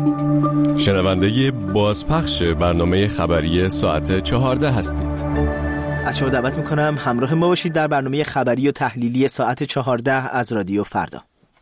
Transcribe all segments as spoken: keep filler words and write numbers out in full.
شنونده بازپخش برنامه خبری ساعت چهارده هستید. از شما دعوت میکنم همراه ما باشید در برنامه خبری و تحلیلی ساعت چهارده از رادیو فردا.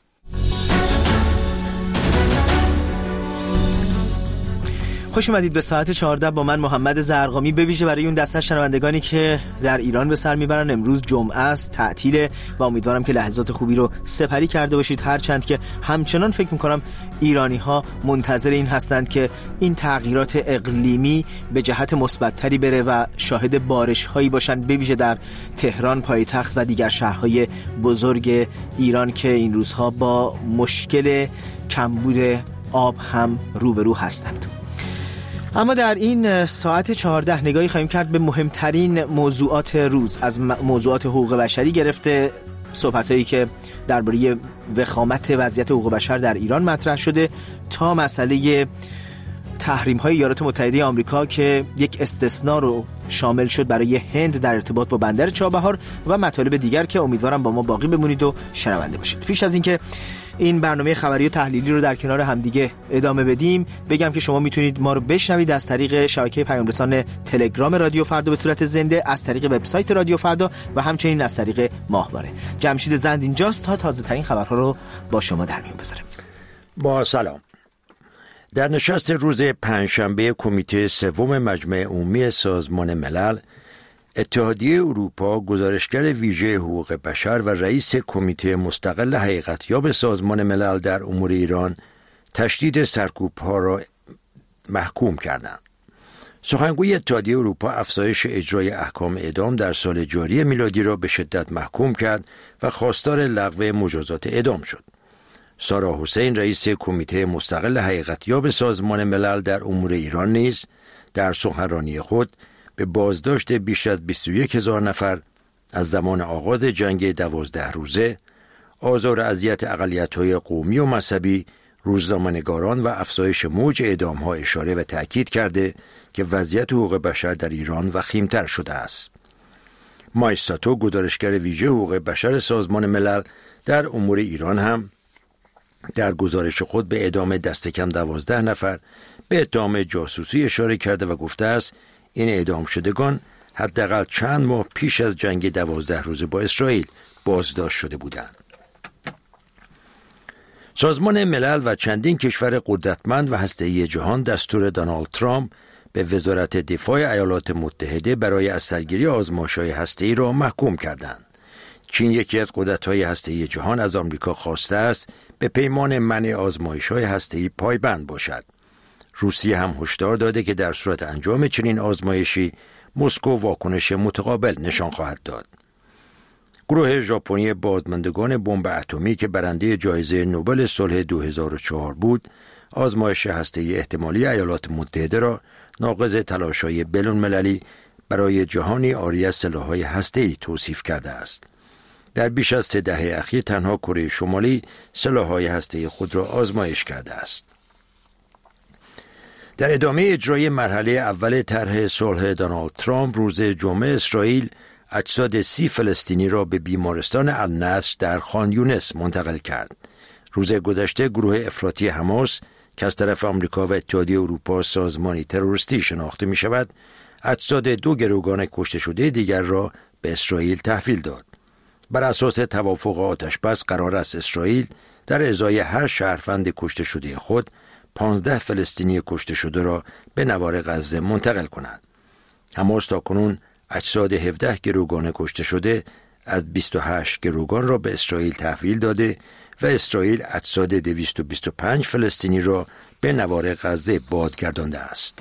خوش اومدید به ساعت چهارده با من محمد زرقامی، به ویژه برای اون دسته شنوندگانی که در ایران به سر میبرن. امروز جمعه است، تعطیله و امیدوارم که لحظات خوبی رو سپری کرده باشید، هرچند که همچنان فکر میکنم ایرانی ها منتظر این هستند که این تغییرات اقلیمی به جهت مثبت‌تری بره و شاهد بارش هایی باشن، به ویژه در تهران پایتخت و دیگر شهرهای بزرگ ایران که این روزها با مشکل کمبود آب هم روبرو هستند. اما در این ساعت چهارده نگاهی خواهیم کرد به مهمترین موضوعات روز، از موضوعات حقوق بشری گرفته صحبتایی که درباره وخامت وضعیت حقوق بشر در ایران مطرح شده تا مسئله تحریم‌های ایالات متحده آمریکا که یک استثناء رو شامل شد برای هند در ارتباط با بندر چابهار و مطالب دیگر که امیدوارم با ما باقی بمونید و شنونده باشید. پیش از اینکه این برنامه خبری و تحلیلی رو در کنار همدیگه ادامه بدیم، بگم که شما میتونید ما رو بشنوید از طریق شبکه پیام رسان تلگرام رادیو فردا به صورت زنده، از طریق وبسایت رادیو فردا و همچنین از طریق ماهواره. جمشید زند اینجاست تا تازه ترین خبرها رو با شما در میون بذاره. با سلام. در نشست روز پنجشنبه کمیته سوم مجمع عمومی سازمان ملل، اتحادیه اروپا، گزارشگر ویژه حقوق بشر و رئیس کمیته مستقل حقیقتیاب سازمان ملل در امور ایران تشدید سرکوب‌ها را محکوم کردند. سخنگوی اتحادیه اروپا افزایش اجرای احکام اعدام در سال جاری میلادی را به شدت محکوم کرد و خواستار لغو مجازات اعدام شد. سارا حسین، رئیس کمیته مستقل حقیقتیاب سازمان ملل در امور ایران، نیز در سخنرانی خود به بازداشت بیش از بیست و یک هزار نفر از زمان آغاز جنگ دوازده روزه، آزار و اذیت اقلیت‌های قومی و مذهبی، روزنامه‌نگاران و افزایش موج اعدام‌ها اشاره و تأکید کرده که وضعیت حقوق بشر در ایران وخیم‌تر شده است. مایستاتو، گزارشگر ویژه حقوق بشر سازمان ملل در امور ایران، هم در گزارش خود به اعدام دست کم دوازده نفر به اتهام جاسوسی اشاره کرده و گفته است این اعدام شدگان حداقل چند ماه پیش از جنگ دوازده روزه با اسرائیل بازداشت شده بودند. سازمان ملل و چندین کشور قدرتمند و هسته‌ای جهان دستور دونالد ترامپ به وزارت دفاع ایالات متحده برای از سرگیری آزمایش‌های هسته‌ای را محکوم کردند. چین، یکی از قدرت‌های هسته‌ای جهان، از آمریکا خواسته است به پیمان منع آزمایش‌های هسته‌ای پایبند باشد. روسیه هم هشدار داده که در صورت انجام چنین آزمایشی مسکو واکنش متقابل نشان خواهد داد. گروه ژاپنی بازماندگان بمب اتمی که برنده جایزه نوبل صلح دو هزار و چهار بود، آزمایش هسته‌ای احتمالی ایالات متحده را ناقض تلاش‌های بین‌المللی برای جهانی عاری از سلاح‌های هسته‌ای توصیف کرده است. در بیش از سه دهه اخیر تنها کره شمالی سلاح‌های هسته‌ای خود را آزمایش کرده است. در ادامه اجرای مرحله اول طرح صلح دونالد ترامپ، روز جمعه اسرائیل اجساد سی فلسطینی را به بیمارستان النصر در خان یونس منتقل کرد. روز گذشته گروه افراطی حماس که از طرف آمریکا و اتحادیه اروپا سازمانی تروریستی شناخته می شود، اجساد دو گروگان کشته شده دیگر را به اسرائیل تحویل داد. بر اساس توافق آتشبس قرار است اسرائیل در ازای هر شهروند کشته شده خود پانزده فلسطینی کشته شده را به نوار غزه منتقل کند. حماس تاکنون اجساد هفده گروگان کشته شده از بیست و هشت گروگان را به اسرائیل تحویل داده و اسرائیل اجساد دویست و بیست و پنج فلسطینی را به نوار غزه بازگردانده است.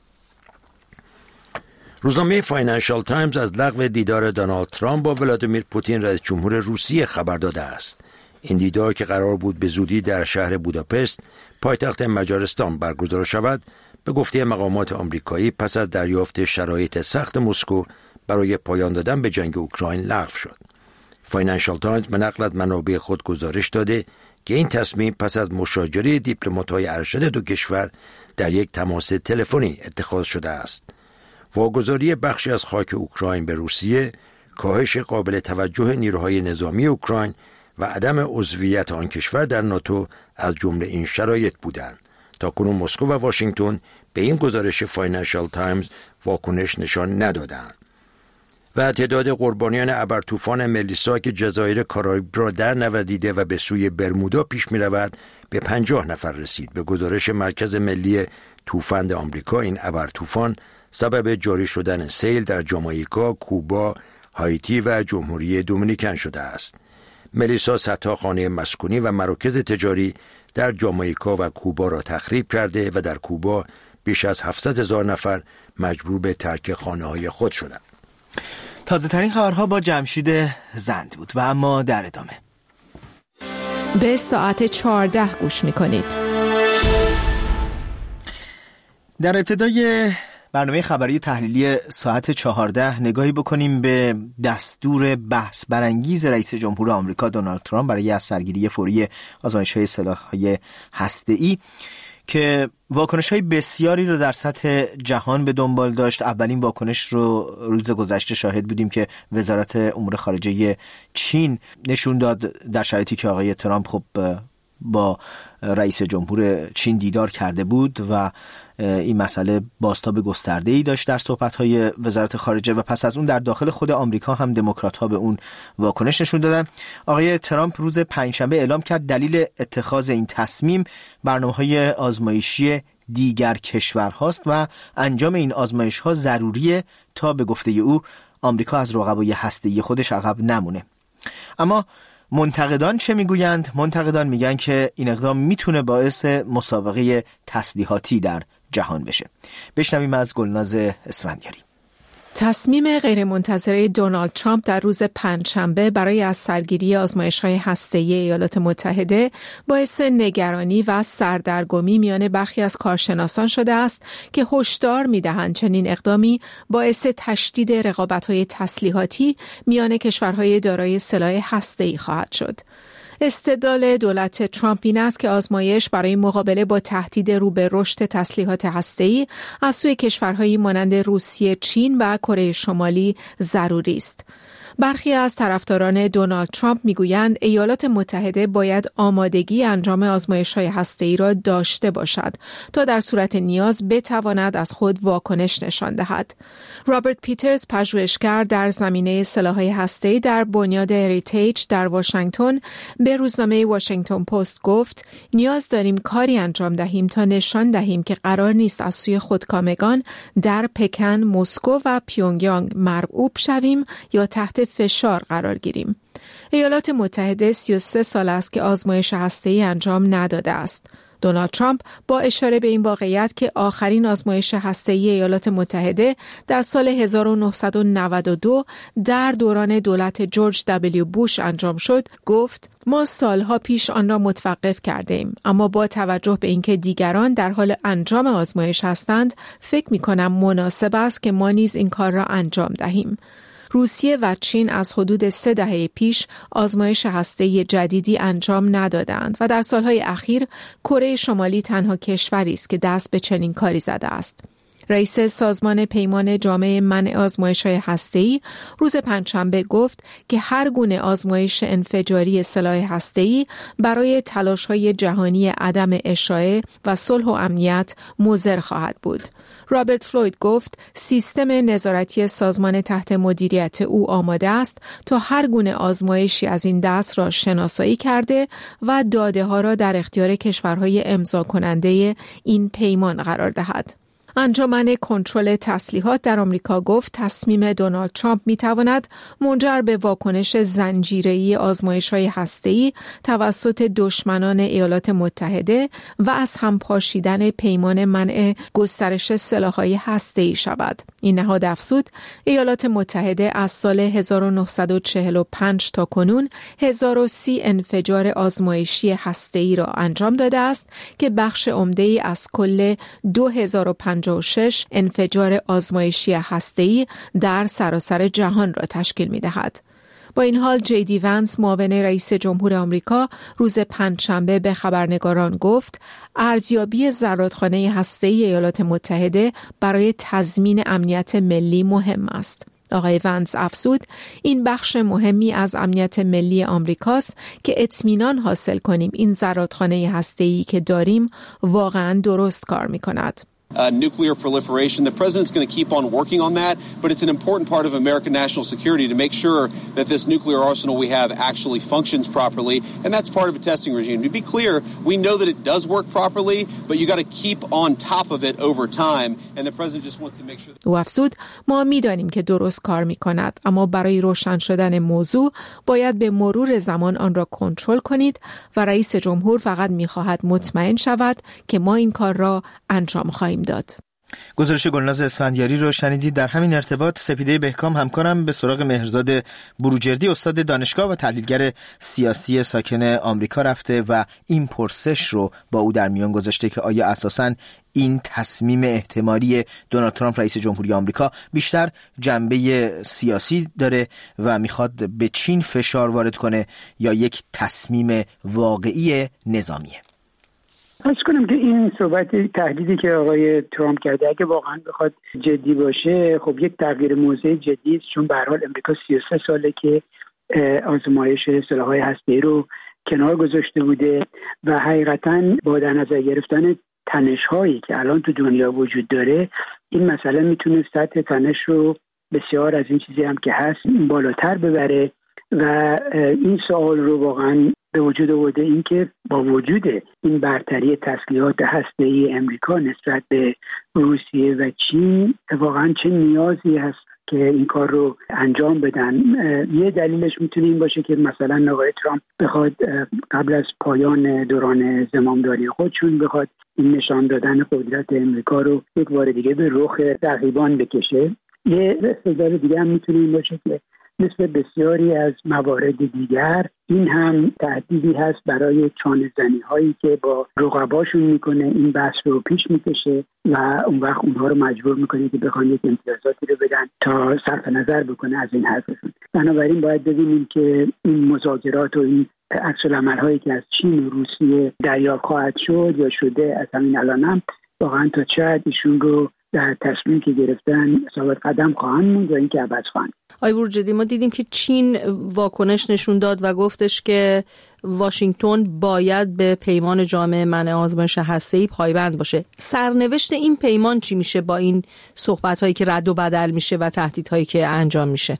روزنامه فاینانشال تایمز از لغو دیدار دونالد ترامپ با ولادیمیر پوتین رئیس جمهور روسیه خبر داده است. این دیدار که قرار بود به زودی در شهر بوداپست، پایتخت مجارستان، برگزار شود، به گفته مقامات آمریکایی پس از دریافت شرایط سخت مسکو برای پایان دادن به جنگ اوکراین لغو شد. فاینانشال تایمز به نقل از منابع خود گزارش داده که این تصمیم پس از مشاجره دیپلمات‌های ارشد دو کشور در یک تماس تلفنی اتخاذ شده است. واگذاری بخشی از خاک اوکراین به روسیه، کاهش قابل توجه نیروهای نظامی اوکراین و عدم عضویت آن کشور در ناتو از جمله این شرایط بودند تاکنون مسکو و واشنگتن به این گزارش فاینانشال تایمز واکنش نشان ندادند. و تعداد قربانیان ابرطوفان ملیسا که جزایر کارائیب را در نوردیده و به سوی برمودا پیش می رود به پنجاه نفر رسید. به گزارش مرکز ملی طوفان آمریکا این ابرطوفان سبب جاری شدن سیل در جامائیکا، کوبا، هایتی و جمهوری دومینیکن شده است. ملیسا صدها خانه مسکونی و مراکز تجاری در جامائیکا و کوبا را تخریب کرده و در کوبا بیش از هفتصد هزار نفر مجبور به ترک خانه‌های خود شدند. تازه ترین خبرها با جمشید زند بود و اما در ادامه به ساعت چهارده گوش می‌کنید. در ابتدای برنامه خبری و تحلیلی ساعت چهارده نگاهی بکنیم به دستور بحث برانگیز رئیس جمهور آمریکا دونالد ترامپ برای از سرگیری فوری آزمایش‌های سلاح‌های هسته‌ای که واکنش‌های بسیاری رو در سطح جهان به دنبال داشت. اولین واکنش رو روز گذشته شاهد بودیم که وزارت امور خارجه چین نشون داد در شرایطی که آقای ترامپ خب با رئیس جمهور چین دیدار کرده بود و این مسئله بازتاب گسترده‌ای داشت در صحبت‌های وزارت خارجه و پس از اون در داخل خود آمریکا هم دموکرات‌ها به اون واکنش نشون دادن. آقای ترامپ روز پنجشنبه اعلام کرد دلیل اتخاذ این تصمیم برنامه‌های آزمایشی دیگر کشورهاست و انجام این آزمایش‌ها ضروریه تا به گفته او آمریکا از رقبای هسته‌ای خودش عقب نمونه. اما منتقدان چه میگویند؟ منتقدان میگن که این اقدام میتونه باعث مسابقه تسلیحاتی در جهان بشه. بشنویم از گلناز اسفندیاری. تصمیم غیرمنتظره دونالد ترامپ در روز پنجشنبه برای از سرگیری آزمایش‌های هسته‌ای ایالات متحده باعث نگرانی و سردرگمی میان برخی از کارشناسان شده است که هشدار می‌دهند چنین اقدامی باعث تشدید رقابت‌های تسلیحاتی میان کشورهای دارای سلاح هسته‌ای خواهد شد. استدلال دولت ترامپ این است که آزمایش برای مقابله با تهدید رو به رشد تسلیحات هسته‌ای از سوی کشورهایی مانند روسیه، چین و کره شمالی ضروری است. برخی از طرفداران دونالد ترامپ میگویند ایالات متحده باید آمادگی انجام آزمایش‌های هسته‌ای را داشته باشد تا در صورت نیاز بتواند از خود واکنش نشان دهد. رابرت پیترز، پژوهشگر در زمینه سلاح‌های هسته‌ای در بنیاد هریتیج در واشنگتن، به روزنامه واشنگتن پست گفت: نیاز داریم کاری انجام دهیم تا نشان دهیم که قرار نیست از سوی خودکامگان در پکن، مسکو و پیونگیانگ مرعوب شویم یا تحت فشار قرار گیریم. ایالات متحده سی و سه سال است که آزمایش هسته‌ای انجام نداده است. دونالد ترامپ با اشاره به این واقعیت که آخرین آزمایش هسته‌ای ایالات متحده در سال هزار و نهصد و نود و دو در دوران دولت جورج دبلیو بوش انجام شد، گفت: ما سالها پیش آن را متوقف کرده ایم، اما با توجه به اینکه دیگران در حال انجام آزمایش هستند، فکر می‌کنم مناسب است که ما نیز این کار را انجام دهیم. روسیه و چین از حدود سه دهه پیش آزمایش هسته‌ای جدیدی انجام ندادند و در سالهای اخیر کره شمالی تنها کشوری است که دست به چنین کاری زده است. رئیس سازمان پیمان جامع منع آزمایش‌های هسته‌ای روز پنجشنبه گفت که هر گونه آزمایش انفجاری سلاح هسته‌ای برای تلاش‌های جهانی عدم اشاعه و صلح و امنیت مضر خواهد بود. رابرت فلوید گفت سیستم نظارتی سازمان تحت مدیریت او آماده است تا هر گونه آزمایشی از این دست را شناسایی کرده و داده‌ها را در اختیار کشورهای امضا کننده این پیمان قرار دهد. انجمن کنترل تسلیحات در آمریکا گفت تصمیم دونالد ترامپ می‌تواند منجر به واکنش زنجیره‌ای آزمایش‌های هسته‌ای توسط دشمنان ایالات متحده و از هم پاشیدن پیمان منع گسترش سلاح‌های هسته‌ای شود. این نهاد افزود ایالات متحده از سال هزار و نهصد و چهل و پنج تا کنون هزار و سی انفجار آزمایشی هسته‌ای را انجام داده است که بخش عمده‌ای از کل دو هزار و پنجاه و شش انفجار آزمایشی هسته‌ای در سراسر جهان را تشکیل می‌دهد. با این حال جی دی ونس، معاون رئیس جمهور آمریکا، روز پنجشنبه به خبرنگاران گفت ارزیابی زرادخانه هسته‌ای ایالات متحده برای تضمین امنیت ملی مهم است. آقای ونس افزود این بخش مهمی از امنیت ملی آمریکاست که اطمینان حاصل کنیم این زرادخانه هسته‌ای که داریم واقعاً درست کار می‌کند. Uh, nuclear proliferation. The president's going to keep on working on that, but it's an important part of American national security to make sure that this nuclear arsenal we have actually functions properly, and that's part of a testing regime. To be clear, we know that it does work properly, but you got to keep on top of it over time, and the president just wants to make sure that... او افزود ما می‌دانیم که درست کار می‌کند، اما برای روشن شدن موضوع باید به مرور زمان آن را کنترل کنید و رئیس جمهور فقط می‌خواهد مطمئن شود که ما این کار را انجام خواهیم داد. گزارش گلناز اسفندیاری رو شنیدید. در همین ارتباط سپیده بهکام همکارم به سراغ مهرزاد بروجردی استاد دانشگاه و تحلیلگر سیاسی ساکن آمریکا رفته و این پرسش رو با او در میان گذاشته که آیا اساساً این تصمیم احتمالی دونالد ترامپ رئیس جمهوری آمریکا بیشتر جنبه سیاسی داره و میخواد به چین فشار وارد کنه یا یک تصمیم واقعی نظامیه؟ از کنم که این صحبت تهدیدی که آقای ترامپ کرده اگه واقعا بخواد جدی باشه، خب یک تغییر موضع جدی است، چون به هر حال امریکا سی و سه ساله که آزمایش سلاح‌های هسته‌ای رو کنار گذاشته بوده و حقیقتاً با در نظر گرفتن تنش‌هایی که الان تو دنیا وجود داره، این مسئله میتونه سطح تنش رو بسیار از این چیزی هم که هست بالاتر ببره و این سوال رو واقعاً به وجود آورده این که با وجود این برتری تسلیحات هسته‌ای امریکا نسبت به روسیه و چین واقعا چه نیازی هست که این کار رو انجام بدن. یه دلیلش میتونه این باشه که مثلا آقای ترامپ بخواد قبل از پایان دوران زمامداری خودشون بخواد این نشان دادن قدرت امریکا رو یک بار دیگه به رخ رقیبان بکشه. یه استدلال دیگه هم میتونه این باشه که مثل بسیاری از موارد دیگر این هم تهدیدی هست برای چانه‌زنی هایی که با رقباشون میکنه، این بحث رو پیش میکشه و اون وقت اونها رو مجبور میکنه که بخوان یک امتیازاتی رو بدن تا صرف نظر بکنه از این حرفشون. بنابراین باید ببینیم که این مذاکرات و این عکس‌العمل هایی که از چین و روسیه دریافت خواهد شد یا شده از همین الان هم واقعا تا چه حد ایشون رو در تصمیمی که گرفتن ثابت قدم خواهند موند و اینکه عوض خواهند. آقای بروجردی، ما دیدیم که چین واکنش نشون داد و گفتش که واشنگتن باید به پیمان جامع منع آزمایش هسته‌ای پایبند باشه. سرنوشت این پیمان چی میشه با این صحبت‌هایی که رد و بدل میشه و تهدیدهایی که انجام میشه؟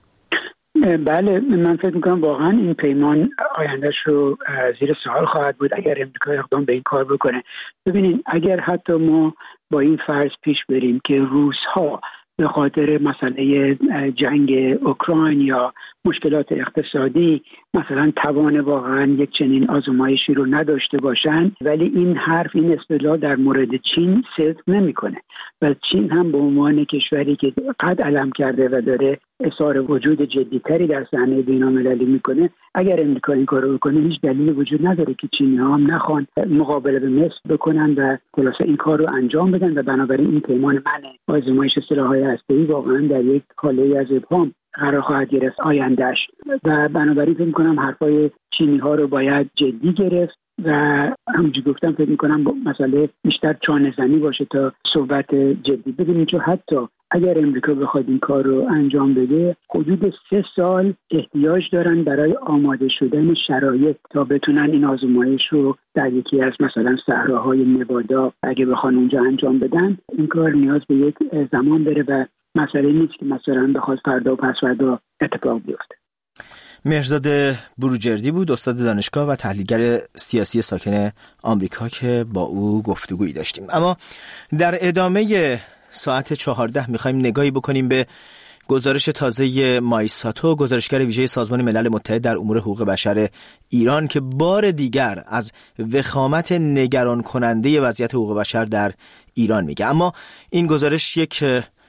بله، من فکر میکنم واقعا این پیمان آیندهش رو زیر سوال خواهد بود اگر امریکا اقدام به این کار بکنه. ببینید اگر حتی ما با این فرض پیش بریم که روس‌ها به خاطر مسئله جنگ اوکراین یا مشکلات اقتصادی مثلا توان واقعا یک چنین آزمایشی رو نداشته باشند، ولی این حرف این استدلال در مورد چین صدق نمیکنه و چین هم به عنوان کشوری که قد علم کرده و داره اظهار وجود جدیتری در صحنه بین‌المللی میکنه، اگر امریکا این کارو بکنه هیچ دلیلی وجود نداره که چینی‌ها هم نخوان مقابله به مصر بکنن و خلاصه این کار رو انجام بدن و بنابراین این پیمان منع آزمایش سلاح‌های هسته‌ای واقعا در یک حاله از ابهام قرار خواهد گرفت آیندهش و بنابراین فکر می‌کنم حرفای چینی‌ها رو باید جدی گرفت و همونجوری گفتم فکر می‌کنم مسئله بیشتر چانه‌زنی باشه تا صحبت جدی. ببینید چون حتی اگر امریکا بخواد این کار رو انجام بده حدود سه سال احتیاج دارن برای آماده شدن شرایط تا بتونن این آزمایش رو در یکی از مثلا صحراهای نوادا اگه بخوان اونجا انجام بدن. این کار نیاز به یک زمان داره و مسئله نیست که مثلا بخواد فردا و پس فردا اتفاق بیفته. مهرزاد بروجردی بود، استاد دانشگاه و تحلیلگر سیاسی ساکن آمریکا که با او گفتگویی داشتیم. اما در ادامه ساعت چهارده میخوایم نگاهی بکنیم به گزارش تازه مایساتو، گزارشگر ویژه سازمان ملل متحد در امور حقوق بشر ایران که بار دیگر از وخامت نگران کننده وضعیت حقوق بشر در ایران میگه. اما این گزارش یک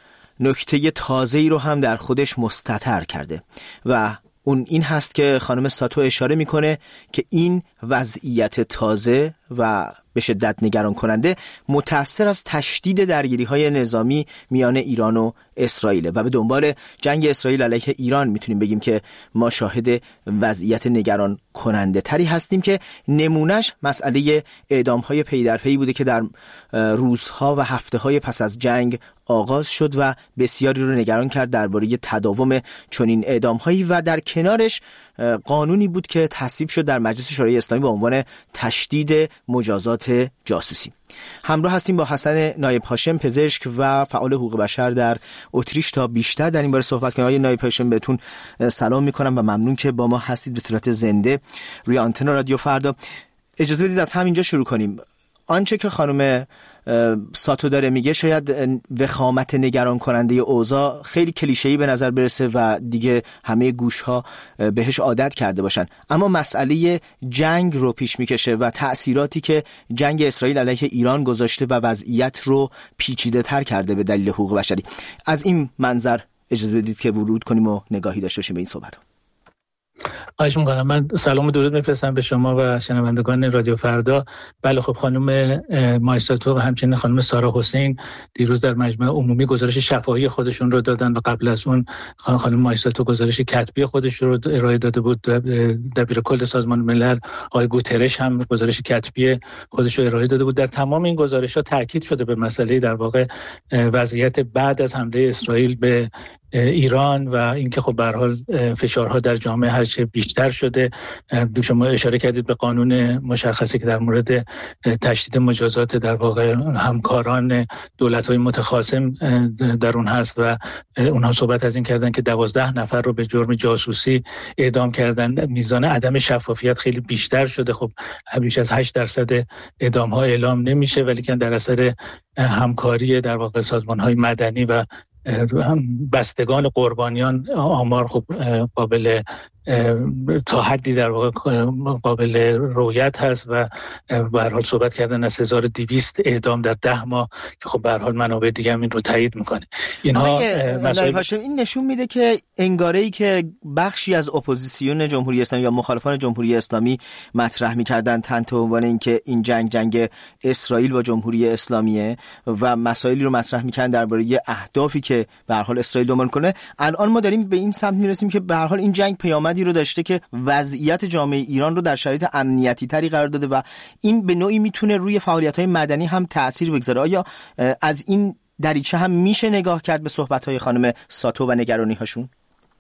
نکته تازه‌ای رو هم در خودش مستتر کرده و اون این هست که خانم ساتو اشاره میکنه که این وضعیت تازه و به شدت نگران کننده متأثر از تشدید درگیری‌های نظامی میان ایران و اسرائیل و به دنبال جنگ اسرائیل علیه ایران میتونیم بگیم که ما شاهد وضعیت نگران کننده تری هستیم که نمونش مسئله اعدام‌های پی در پی بوده که در روزها و هفته‌های پس از جنگ آغاز شد و بسیاری رو نگران کرد درباره تداوم چنین اعدام‌هایی و در کنارش قانونی بود که تصویب شد در مجلس شورای اسلامی با عنوان تشدید مجازات جاسوسی. همراه هستیم با حسن نایب هاشم، پزشک و فعال حقوق بشر در اتریش تا بیشتر در این باره صحبت کنیم. آقای نایب هاشم بهتون سلام میکنم و ممنون که با ما هستید به صورت زنده روی آنتن رادیو فردا. اجازه بدید از همینجا شروع کنیم. آنچه که خانم ساتو داره میگه شاید وخامت نگران کننده اوضاع خیلی کلیشه‌ای به نظر برسه و دیگه همه گوش‌ها بهش عادت کرده باشن، اما مسئله جنگ رو پیش میکشه و تأثیراتی که جنگ اسرائیل علیه ایران گذاشته و وضعیت رو پیچیده‌تر کرده به دلیل حقوق بشری. از این منظر اجازه بدید که ورود کنیم و نگاهی داشته باشیم به این صحبت‌ها. خواهش می‌کنم. من سلام و درود میفرستم به شما و شنوندگان رادیو فردا. بله خب خانم مایساتو و همچنین خانم سارا حسین دیروز در مجمع عمومی گزارش شفاهی خودشون رو دادن و قبل از اون خانم مایساتو گزارش کتبی خودش رو ارائه داده بود. دبیر کل سازمان ملل آقای گوترش هم گزارش کتبی خودش رو ارائه داده بود. در تمام این گزارش‌ها تاکید شده به مسئله در واقع وضعیت بعد از حمله اسرائیل به ایران و اینکه خب به هر حال فشارها در جامعه هر چه بیشتر شده. شما اشاره کردید به قانون مشخصی که در مورد تشدید مجازات در واقع همکاران دولت‌های متخاصم در اون هست و اونها صحبت از این کردن که دوازده نفر رو به جرم جاسوسی اعدام کردن. میزان عدم شفافیت خیلی بیشتر شده. خب بیش از هشت درصد اعدام‌ها اعلام نمیشه، ولی که در اثر همکاری در واقع سازمان‌های مدنی و بستگان قربانیان آمار خب قابل تا حدی در واقع قابل رویت هست و به هر حال صحبت کردن از هزار و دویست اعدام در ده ماه که خب به هر حال منابع دیگه هم این رو تایید میکنه. اینها مسائل این نشون میده که انگاره‌ای که بخشی از اپوزیسیون جمهوری اسلامی یا مخالفان جمهوری اسلامی مطرح میکردن تحت عنوان اینکه این جنگ جنگ اسرائیل با جمهوری اسلامیه و مسائلی رو مطرح میکردن درباره اهدافی که به هر حال اسرائیل دنبال کنه، الان ما داریم به این سمت میرسیم که به هر حال این جنگ پیامد رو داشته که وضعیت جامعه ایران رو در شرایط امنیتی تری قرار داده و این به نوعی میتونه روی فعالیت‌های مدنی هم تأثیر بگذاره. آیا از این دریچه هم میشه نگاه کرد به صحبت‌های خانم ساتو و نگرانی‌هاشون؟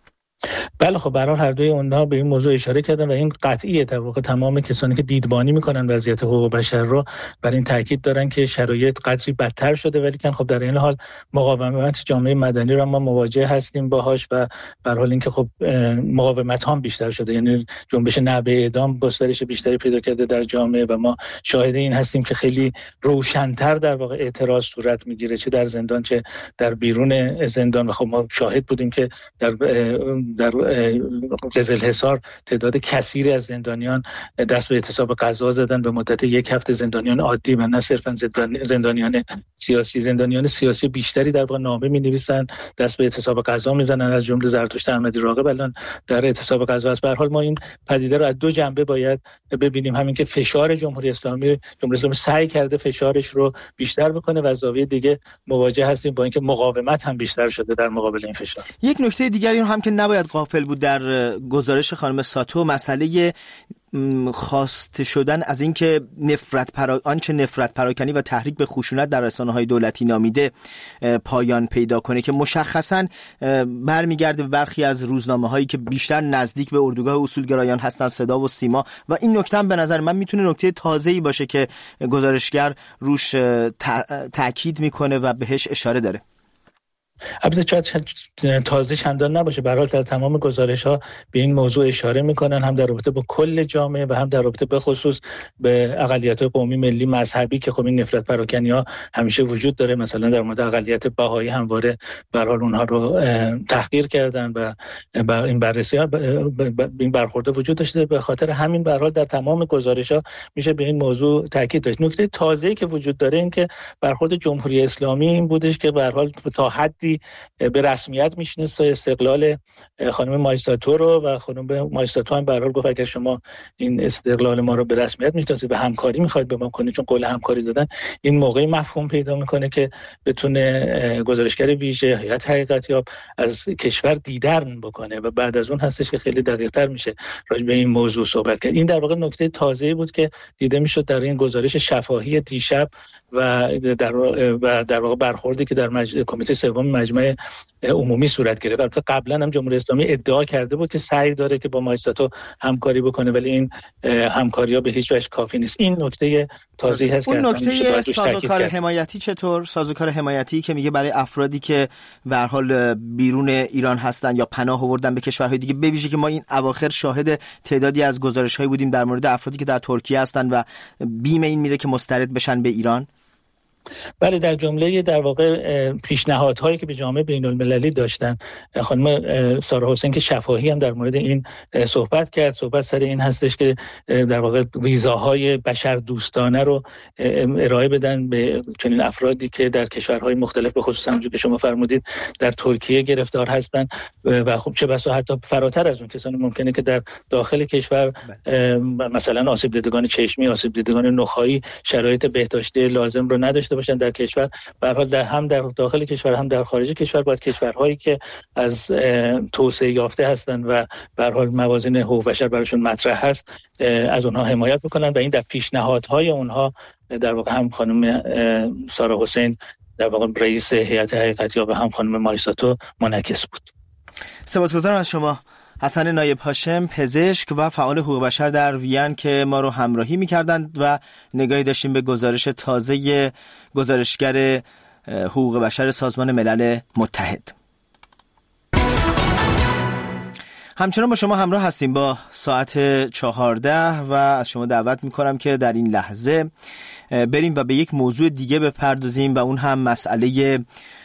بله خب برای هر دوی اونها به این موضوع اشاره کردن و این قطعیه. در واقع تمام کسانی که دیدبانی میکنن وضعیت حقوق بشر رو بر این تاکید دارن که شرایط قدری بدتر شده، ولی که خب در این حال مقاومت جامعه مدنی رو ما مواجه هستیم باهاش و به هر حال اینکه خب مقاومت هم بیشتر شده، یعنی جنبش نعره اعدام گسترش بیشتری پیدا کرده در جامعه و ما شاهد این هستیم که خیلی روشن‌تر در واقع اعتراض صورت میگیره، چه در زندان چه در بیرون زندان. و خب ما شاهد بودیم که در در قزلحصار تعداد کثیری از زندانیان دست به اعتصاب غذا زدن به مدت یک هفته. زندانیان عادی و نه صرفا زندانیان سیاسی، زندانیان سیاسی بیشتری در واقع نامه می‌نویسن، دست به اعتصاب غذا میزنن، از جمله زرتشت احمدی راغب الان در اعتصاب غذا است. به هر حال ما این پدیده رو از دو جنبه باید ببینیم، همین که فشار جمهوری اسلامی جمهوری اسلامی سعی کرده فشارش رو بیشتر بکنه و از زاویه دیگه مواجه هستیم با اینکه مقاومت هم بیشتر شده در مقابل این فشار. یک نکته دیگری هم که نباید غافل بود در گزارش خانم ساتو، مسئله خواسته شدن از اینکه نفرت پرا... آنچه نفرت پراکنی و تحریک به خشونت در رسانه‌های دولتی نامیده پایان پیدا کنه که مشخصاً برمیگرده به برخی از روزنامه‌هایی که بیشتر نزدیک به اردوگاه اصولگرایان هستن، صدا و سیما، و این نکته هم به نظر من میتونه نکته تازه‌ای باشه که گزارشگر روش تاکید میکنه و بهش اشاره داره. البته شاید تازه چندان نباشه، به هر حال در تمام گزارش‌ها به این موضوع اشاره میکنن، هم در رابطه با کل جامعه و هم در رابطه به خصوص به اقلیت‌های قومی، ملی، مذهبی که خب این نفرت پراکنی‌ها همیشه وجود داره. مثلا در مورد اقلیت بهایی همواره به هر حال اونها رو تحقیر کردن و این بررسی‌ها این برخورد وجود داشته. به خاطر همین به هر حال در تمام گزارش‌ها میشه به این موضوع تاکید داشت. نکته تازه‌ای که وجود داره این که برخورد جمهوری اسلامی این بودش که به هر حال تا حدی به رسمیت میشناسه استقلال خانم مایساتو رو و خانم مایساتو هم به هر حال گفت اگر شما این استقلال ما رو به رسمیت میشناسید و همکاری میخواید با ما کنید، چون قول همکاری دادن، این موقعی مفهوم پیدا میکنه که بتونه گزارشگر ویژه هیئت حقیقتیاب از کشور دیدن بکنه و بعد از اون هستش که خیلی دقیق‌تر میشه راجع به این موضوع صحبت کرد. این در واقع نکته تازه‌ای بود که دیده میشد در این گزارش شفاهی دیشب و در و در واقع برخوردی که در مج... کمیته سوم مجمع عمومی صورت گرفت. البته قبلا هم جمهوری اسلامی ادعا کرده بود که سعی داره که با مایساتو همکاری بکنه، ولی این همکاری‌ها به هیچ وجه کافی نیست. این نکته تازه‌ای هست. اون نکته سازوکار حمایتی چطور؟ سازوکار حمایتی که میگه برای افرادی که به هر حال بیرون ایران هستن یا پناه آوردن به کشورهای دیگه، به ویژه که ما این اواخر شاهد تعدادی از گزارش‌هایی بودیم در مورد افرادی که در ترکیه هستن و بیم این میره که مسترد بشن به ایران. بله، در جمله در واقع پیشنهادهایی که به جامعه بین‌المللی داشتن، خانم سارا حسین که شفاهی هم در مورد این صحبت کرد. صحبت سر این هستش که در واقع ویزاهای بشردوستانه رو ارائه بدن به چنین افرادی که در کشورهای مختلف، به خصوص همونجوری که شما فرمودید در ترکیه گرفتار هستن و خب چه بسا حتی فراتر از اون کسانی ممکنه که در داخل کشور مثلا آسیب دیدگان چشمی، آسیب دیدگان نخاعی شرایط بهداشتی لازم رو نداشته باشن در کشور. به هر حال در هم در داخل کشور هم در خارج کشور باید کشورهایی که از توسعه یافته هستند و به هر حال موازین حقوق بشر براشون مطرح هست از اونها حمایت بکنن و این در پیشنهادهای اونها در واقع هم خانم سارا حسین در واقع رئیس هیئت حقیقتیاب و هم خانم مایساتو منعکس بود. سپاسگزارم از شما حسن نایب هاشم، پزشک و فعال حقوق بشر در وین که ما رو همراهی می‌کردند و نگاهی داشتیم به گزارش تازه گزارشگر حقوق بشر سازمان ملل متحد. همچنان با شما همراه هستیم با ساعت چهارده و از شما دعوت می‌کنم که در این لحظه بریم و به یک موضوع دیگه بپردازیم و اون هم مسئله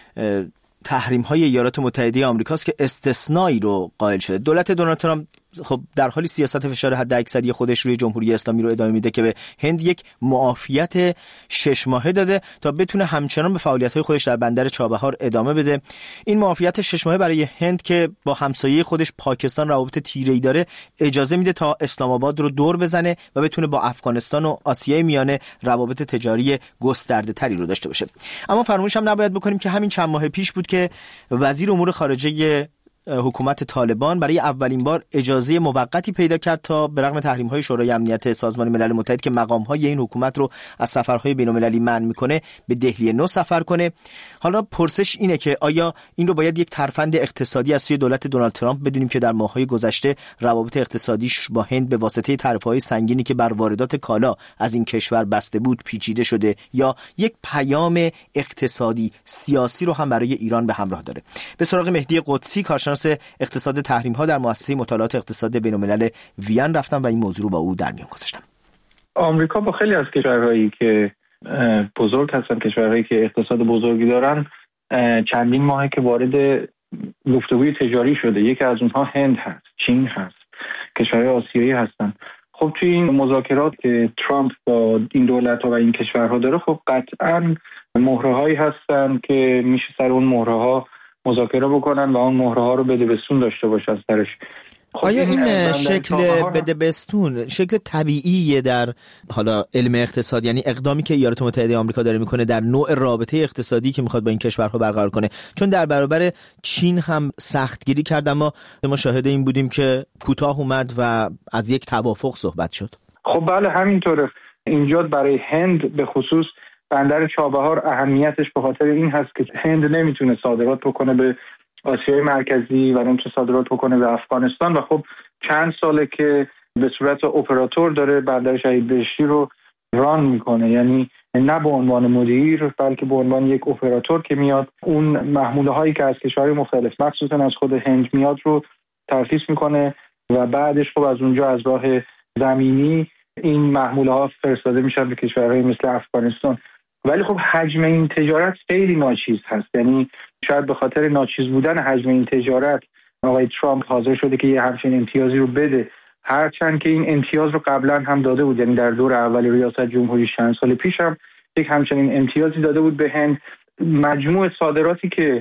تحریم‌های ایالات متحده آمریکاست که استثنایی رو قائل شده. دولت دونالد ترامپ خب در حالی سیاست فشار حداکثری خودش روی جمهوری اسلامی رو ادامه میده که به هند یک معافیت شش ماهه داده تا بتونه همچنان به فعالیت‌های خودش در بندر چابهار ادامه بده. این معافیت شش ماهه برای هند که با همسایه خودش پاکستان روابط تیره‌ای داره اجازه میده تا اسلام آباد رو دور بزنه و بتونه با افغانستان و آسیای میانه روابط تجاری گسترده تری رو داشته باشه. اما فراموش هم نباید بکنیم که همین چند ماه پیش بود که وزیر امور خارجه حکومت طالبان برای اولین بار اجازه موقتی پیدا کرد تا به رغم تحریم‌های شورای امنیت سازمان ملل متحد که مقام‌های این حکومت رو از سفرهای بین‌المللی منع می‌کنه به دهلی نو سفر کنه. حالا پرسش اینه که آیا این رو باید یک ترفند اقتصادی از سوی دولت دونالد ترامپ بدونیم که در ماه‌های گذشته روابط اقتصادیش با هند به واسطه تعرفه‌های سنگینی که بر واردات کالا از این کشور بسته بود پیچیده شده، یا یک پیام اقتصادی سیاسی رو هم برای ایران به همراه داره؟ به سراغ مهدی قدسی، کارشناس اقتصاد تحریم‌ها در مؤسسه مطالعات اقتصاد بین‌الملل وین رفتم و این موضوع رو با او در میان گذاشتم. آمریکا با خیلی از کشورهایی که بزرگ هستن، کشورهایی که اقتصاد بزرگی دارن، چندین ماهه که وارد گفتگوی تجاری شده. یکی از اونها هند هست، چین هست، کشورهای آسیایی هستن. خب توی این مذاکرات که ترامپ با این دولت‌ها و این کشورها داره، خب قطعاً مهره‌هایی هستن که میشه سر اون مهره‌ها مذاکره بکنن و اون مهره ها رو بده بستون داشته باشه از سرش. خب آیا این, این شکل بده بستون شکل طبیعیه در حالا علم اقتصاد، یعنی اقدامی که ایالات متحده آمریکا داره میکنه در نوع رابطه اقتصادی که میخواد با این کشورها برقرار کنه؟ چون در برابر چین هم سختگیری کرد، اما ما شاهد این بودیم که کوتاه اومد و از یک توافق صحبت شد. خب بله همینطوره. اینجا برای هند به خصوص بندر چابهار اهمیتش به خاطر این هست که هند نمیتونه صادرات بکنه به آسیای مرکزی و نمیتونه صادرات بکنه به افغانستان و خب چند ساله که به صورت اپراتور داره بندر شهید بهشتی رو ران میکنه، یعنی نه به عنوان مدیر بلکه به عنوان یک اپراتور که میاد اون محموله هایی که از کشورهای مختلف مخصوصا از خود هند میاد رو ترخیص میکنه و بعدش خب از اونجا از راه زمینی این محموله ها فرستاده میشن به کشورهای مثل افغانستان. ولی خب حجم این تجارت خیلی ناچیز هست، یعنی شاید به خاطر ناچیز بودن حجم این تجارت آقای ترامپ حاضر شده که یه همچین امتیازی رو بده، هرچند که این امتیاز رو قبلا هم داده بود، یعنی در دور اول ریاست جمهوری چند سال پیش هم یک همچنین امتیازی داده بود به هند. مجموع صادراتی که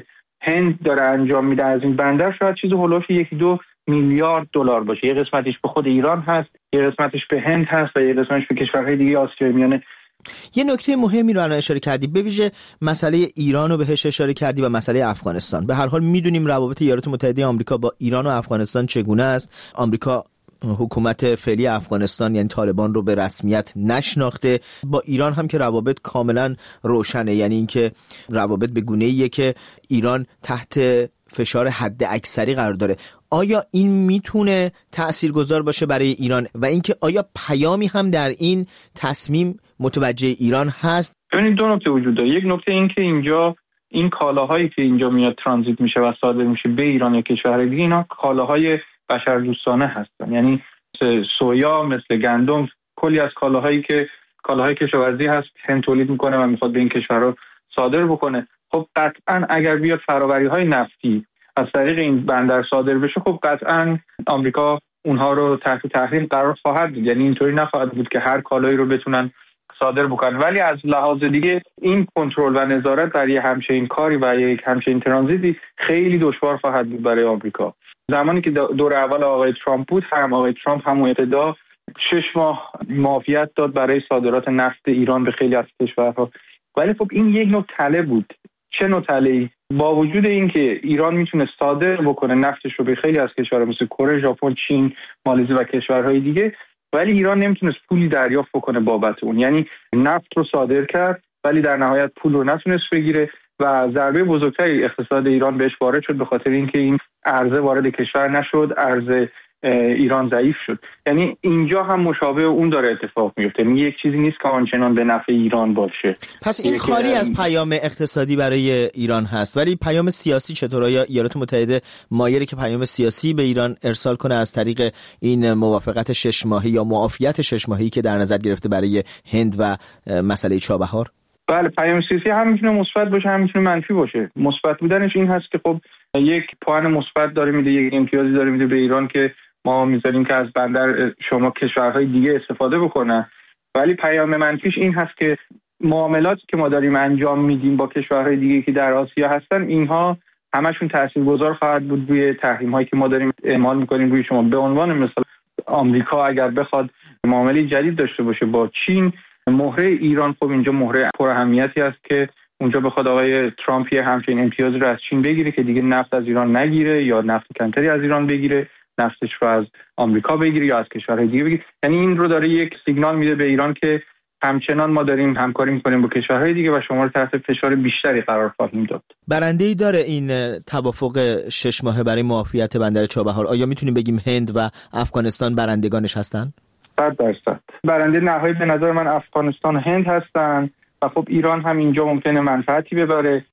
هند داره انجام میده از این بندر شاید چیز هولوش یکی دو میلیارد دلار باشه. یه قسمتش به خود ایران هست، یه قسمتش به هند هست و یه قسمتش به کشورهای دیگه آسیای میانه. یه نکته مهمی رو الان اشاره کردی، به ویژه مسئله ایران رو بهش اشاره کردی و مسئله افغانستان. به هر حال میدونیم روابط ایالات متحده آمریکا با ایران و افغانستان چگونه است. آمریکا حکومت فعلی افغانستان یعنی طالبان رو به رسمیت نشناخته، با ایران هم که روابط کاملا روشنه، یعنی اینکه روابط به گونه‌ایه که ایران تحت فشار حد اکثری قرار داره. آیا این میتونه تاثیرگذار باشه برای ایران و اینکه آیا پیامی هم در این تصمیم متوجه ایران هست؟ ببینید دو نکته وجود داره. یک نکته این که اینجا این کالاهایی که اینجا میاد ترانزیت میشه و صادر میشه به ایران یا کشورهای دیگه، اینا کالاهای بشردوستانه هستن، یعنی مثل سویا، مثل گندم، کلی از کالاهایی که کالاهای کشاورزی هست هند تولید میکنه و میخواد به این کشورها صادر بکنه. خب قطعا اگر بیاد فرآوری‌های نفتی از طریق این بندر صادر بشه، خب قطعا آمریکا اونها رو تحت تحریم قرار خواهد داد. یعنی اینطوری نخواهد بود که هر کالایی رو بتونن صادر بکنن. ولی از لحاظ دیگه این کنترل و نظارت بر یه همچین کاری و یک همچین ترانزیتی خیلی دشوار خواهد بود برای آمریکا. زمانی که دور اول آقای ترامپ بود، هم آقای ترامپ همون ابتدا شش ماه معافیت داد برای صادرات نفت ایران به خیلی از کشورها. ولی خب این یک نوع تله بود. چه نوع تله‌ای؟ با وجود اینکه ایران میتونه صادر بکنه نفتش رو به خیلی از کشورها مثل کره، ژاپن، چین، مالزی و کشورهای دیگه، ولی ایران نمیتونست پولی دریافت بکنه بابت اون. یعنی نفت رو صادر کرد ولی در نهایت پول رو نتونست بگیره و ضربه بزرگتری اقتصاد ایران بهش وارد شد به خاطر اینکه این عرضه وارد کشور نشد، عرضه ایران ضعیف شد. یعنی اینجا هم مشابه اون داره اتفاق میفته. یعنی یک چیزی نیست که آنچنان به نفع ایران باشه. پس این خالی از پیام اقتصادی برای ایران هست، ولی پیام سیاسی چطور؟ آیا ایالات متحده مایلی که پیام سیاسی به ایران ارسال کنه از طریق این موافقت شش ماهه یا معافیت شش ماهه‌ای که در نظر گرفته برای هند و مسئله چابهار؟ بله، پیام سیاسی هم میتونه مثبت باشه، هم میتونه منفی باشه. مثبت بودنش این هست که خب یک پوان مثبت داره میده، یک امتیازی داره میده به ایران که ما میذاریم که از بندر شما کشورهای دیگه استفاده بکنن. ولی پیام منفیش این هست که معاملاتی که ما داریم انجام میدیم با کشورهای دیگه که در آسیا هستن، اینها همشون تاثیرگذار خواهد بود روی تحریم هایی که ما داریم اعمال میکنیم روی شما. به عنوان مثال آمریکا اگر بخواد معامله جدید داشته باشه با چین، مهره ایران خب اینجا مهره پر اهمیتی است که اونجا بخواد آقای ترامپ یه همچین امتیازی رو از چین بگیره که دیگه نفت از ایران نگیره یا نفت کمتری از ایران بگیره، نفتش رو از آمریکا بگیره یا از کشورهای دیگه بگیره. یعنی این رو داره یک سیگنال میده به ایران که همچنان ما داریم همکاری میکنیم با کشورهای دیگه و شما رو تحت فشار بیشتری قرار خواهیم داد. برنده‌ای داره این توافق شش ماهه برای معافیت بندر چابهار؟ آیا میتونیم بگیم هند و افغانستان برندگانش هستن؟ صد درصد. برنده نهایی به نظر من افغانستان و هند هستن و خب ایران هم اینجا ممکنه منفعتی ببره.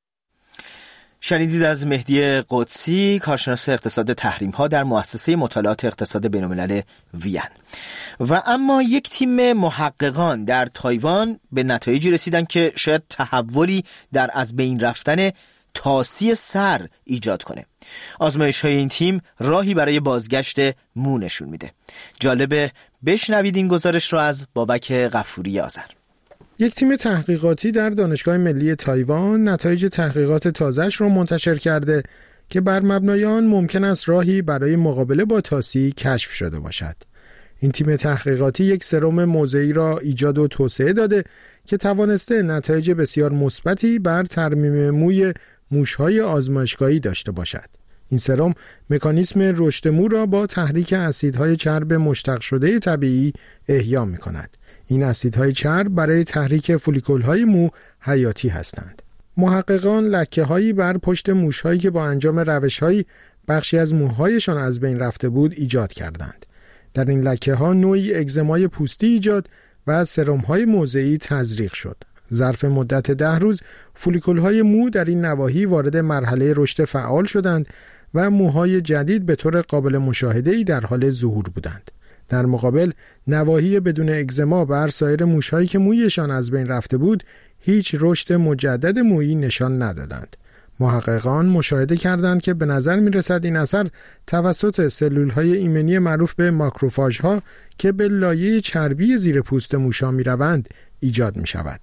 شنیدید از مهدی قدسی، کارشناس اقتصاد تحریم ها در مؤسسه مطالعات اقتصاد بین‌الملل وین. و اما یک تیم محققان در تایوان به نتایجی رسیدن که شاید تحولی در از بین رفتن طاسی سر ایجاد کنه. آزمایش های این تیم راهی برای بازگشت مو نشون میده. جالبه بشنوید این گزارش رو از بابک غفوری آذر. یک تیم تحقیقاتی در دانشگاه ملی تایوان نتایج تحقیقات تازه‌اش رو منتشر کرده که بر مبنای آن ممکن است راهی برای مقابله با طاسی کشف شده باشد. این تیم تحقیقاتی یک سرم موضعی را ایجاد و توسعه داده که توانسته نتایج بسیار مثبتی بر ترمیم موی موش‌های آزمایشگاهی داشته باشد. این سرم مکانیسم رشد مو را با تحریک اسیدهای چرب مشتق شده طبیعی احیا می‌کند. این اسیدهای چرب برای تحریک فولیکول‌های مو حیاتی هستند. محققان لکه‌هایی بر پشت موش‌هایی که با انجام روش‌هایی بخشی از موهایشان از بین رفته بود ایجاد کردند. در این لکه‌ها نوعی اگزمای پوستی ایجاد و سرم‌های موضعی تزریق شد. ظرف مدت ده روز فولیکول‌های مو در این نواحی وارد مرحله رشد فعال شدند و موهای جدید به طور قابل مشاهده‌ای در حال ظهور بودند. در مقابل نواحی بدون اگزما بر سایر موش‌هایی که مویشان از بین رفته بود هیچ رشد مجدد مویی نشان ندادند. محققان مشاهده کردند که به نظر می‌رسد این اثر توسط سلول‌های ایمنی معروف به ماکروفاژها که به لایه چربی زیر پوست موشا می‌روند ایجاد می‌شود.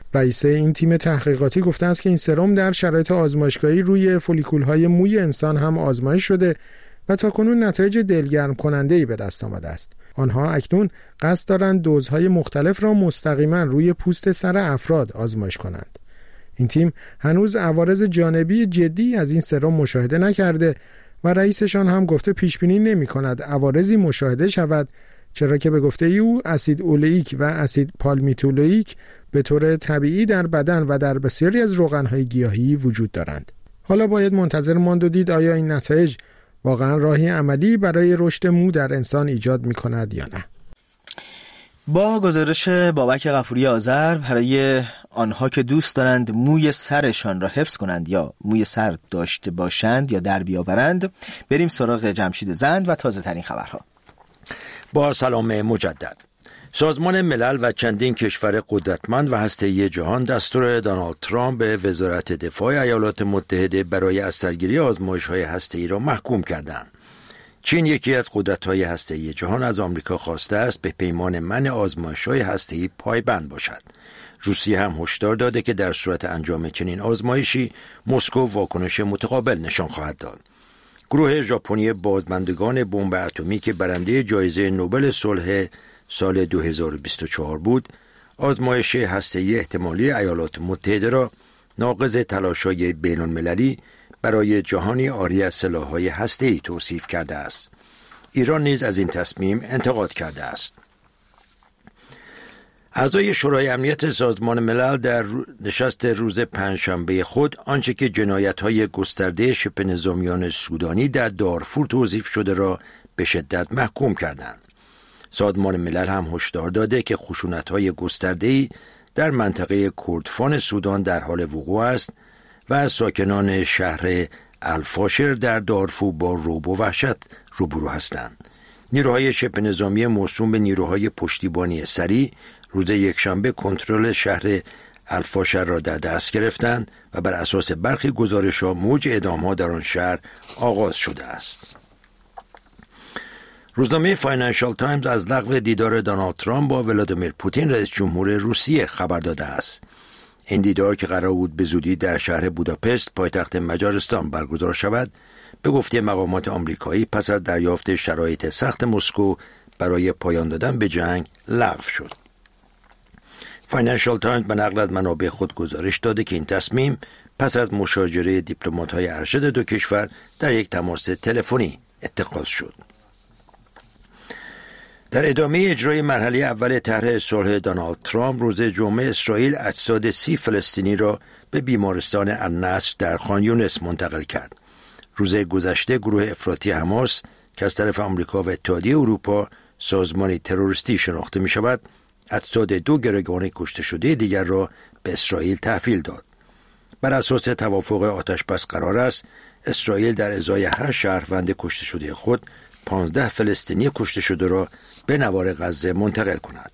رئیس این تیم تحقیقاتی گفته است که این سرم در شرایط آزمایشگاهی روی فولیکول‌های موی انسان هم آزمایش شده و تاکنون نتایج دلگرم کننده‌ای به دست آمده است. آنها اکنون قصد دارند دوزهای مختلف را مستقیما روی پوست سر افراد آزمایش کنند. این تیم هنوز عوارض جانبی جدی از این سرم مشاهده نکرده و رئیسشان هم گفته پیش بینی نمی‌کند عوارضی مشاهده شود، چرا که به گفته او اسید اولئیک و اسید پالمیتولئیک به طور طبیعی در بدن و در بسیاری از روغن‌های گیاهی وجود دارند. حالا باید منتظر ماند و دید آیا این نتایج واقعا راهی عملی برای رشد مو در انسان ایجاد می‌کند یا نه. با گزارش بابک غفوری آذر، برای آنها که دوست دارند موی سرشان را حفظ کنند یا موی سر داشته باشند یا در بیاورند، بریم سراغ جمشید زند و تازه ترین خبرها. با سلام مجدد. سازمان ملل و چندین کشور قدرتمند و هسته‌ای جهان دستور دونالد ترامپ به وزارت دفاع ایالات متحده برای از سرگیری آزمایش‌های هسته‌ای را محکوم کردند. چین، یکی از قدرت‌های هسته‌ای جهان، از آمریکا خواسته است به پیمان منع آزمایش‌های هسته‌ای پایبند باشد. روسیه هم هشدار داده که در صورت انجام چنین آزمایشی مسکو واکنش متقابل نشان خواهد داد. گروه ژاپنی بازماندگان بمب اتمی که برنده جایزه نوبل صلح سال دو هزار و بیست و چهار بود، آزمایش هسته‌ای احتمالی ایالات متحده را ناقض تلاش‌های بین‌المللی برای جهانی عاری از سلاح‌های هسته‌ای توصیف کرده است. ایران نیز از این تصمیم انتقاد کرده است. اعضای شورای امنیت سازمان ملل در نشست روز پنجشنبه خود آنچه که جنایت‌های گسترده شبه نظامیان سودانی در دارفور توصیف شده را به شدت محکوم کردند. سازمان ملل هم هشدار داده که خشونت‌های گسترده‌ای در منطقه کردفان سودان در حال وقوع است و از ساکنان شهر الفاشر در دارفور با رعب و وحشت روبرو هستند. نیروهای شبه نظامی موسوم به نیروهای پشتیبانی سریع روز یکشنبه کنترل شهر الفاشر را در دست گرفتند و بر اساس برخی گزارش‌ها موج اعدام‌ها در آن شهر آغاز شده است. روزنامه فاینانشال تایمز از لغو دیدار دونالد ترامپ با ولادیمیر پوتین رئیس جمهور روسیه خبر داده است. این دیدار که قرار بود به زودی در شهر بوداپست پایتخت مجارستان برگزار شود، به گفته مقامات آمریکایی پس از دریافت شرایط سخت مسکو برای پایان دادن به جنگ لغو شد. فاینانشال تایمز به نقل از منابع خود گزارش داده که این تصمیم پس از مشاجره دیپلمات‌های ارشد دو کشور در یک تماس تلفنی اتخاذ شد. در ادامه اجرای مرحله اول طرح صلح دونالد ترامپ، روز جمعه اسرائیل اجساد سی فلسطینی را به بیمارستان النصر در خان یونس منتقل کرد. روز گذشته گروه افراطی حماس که از طرف آمریکا و اتحادیه اروپا سازمانی تروریستی شناخته می شود، اجساد دو گروگان کشته شده دیگر را به اسرائیل تحویل داد. بر اساس توافق آتشبس قرار است اسرائیل در ازای هر شهروند کشته شده خود پانزده فلسطینی کشته شده را به نوار غزه منتقل کند.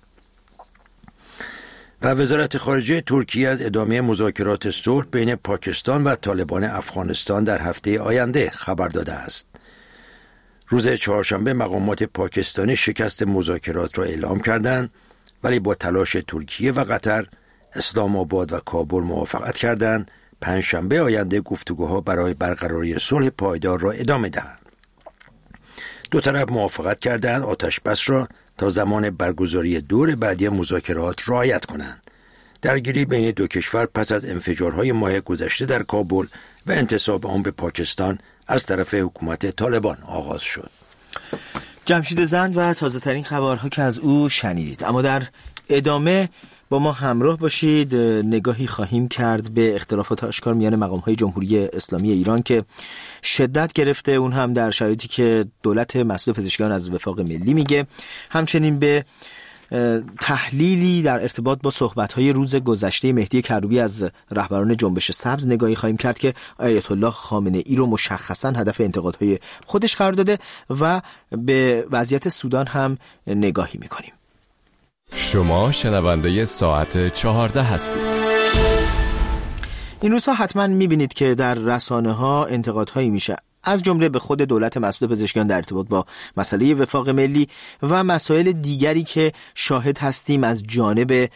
و وزارت خارجه ترکیه از ادامه مذاکرات صلح بین پاکستان و طالبان افغانستان در هفته آینده خبر داده است. روز چهارشنبه مقامات پاکستانی شکست مذاکرات را اعلام کردند، ولی با تلاش ترکیه و قطر، اسلام آباد و کابل موافقت کردند پنجشنبه آینده گفتگوها برای برقراری صلح پایدار را ادامه دهند. دو طرف موافقت کردند آتش بس را تا زمان برگزاری دور بعدی مذاکرات رعایت کنند. درگیری بین دو کشور پس از انفجارهای ماه گذشته در کابل و انتصاب آن به پاکستان از طرف حکومت طالبان آغاز شد. جمشید زند و تازه ترین خبرها که از او شنیدید. اما در ادامه با ما همراه باشید، نگاهی خواهیم کرد به اختلافات آشکار میان مقام‌های جمهوری اسلامی ایران که شدت گرفته، اون هم در شرایطی که دولت مسئول پزشکیان از وفاق ملی میگه. همچنین به تحلیلی در ارتباط با صحبت‌های روز گذشته مهدی کروبی از رهبران جنبش سبز نگاهی خواهیم کرد که آیت الله خامنه ای رو مشخصاً هدف انتقادهای خودش قرار داده و به وضعیت سودان هم نگاهی می‌کنیم. شما شنونده ساعت چهارده هستید. این روزها حتما می‌بینید که در رسانه‌ها انتقادهایی میشه از جمله به خود دولت مسئول پزشکیان در ارتباط با مسئله وفاق ملی و مسائل دیگری که شاهد هستیم از جانب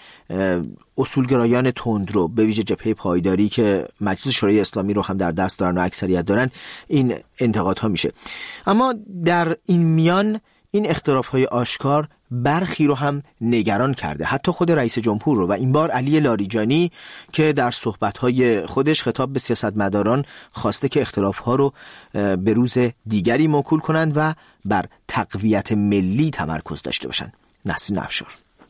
اصولگرایان تندرو، به ویژه جبهه پایداری که مجلس شورای اسلامی رو هم در دست دارن و اکثریت دارن. این انتقادها میشه. اما در این میان این اختلاف‌های آشکار برخی رو هم نگران کرده، حتی خود رئیس جمهور رو، و این بار علی لاریجانی که در صحبت‌های خودش خطاب به سیاستمداران خواسته که اختلاف‌ها رو به روز دیگری موکول کنند و بر تقویت ملی تمرکز داشته باشند. نسرین افشار.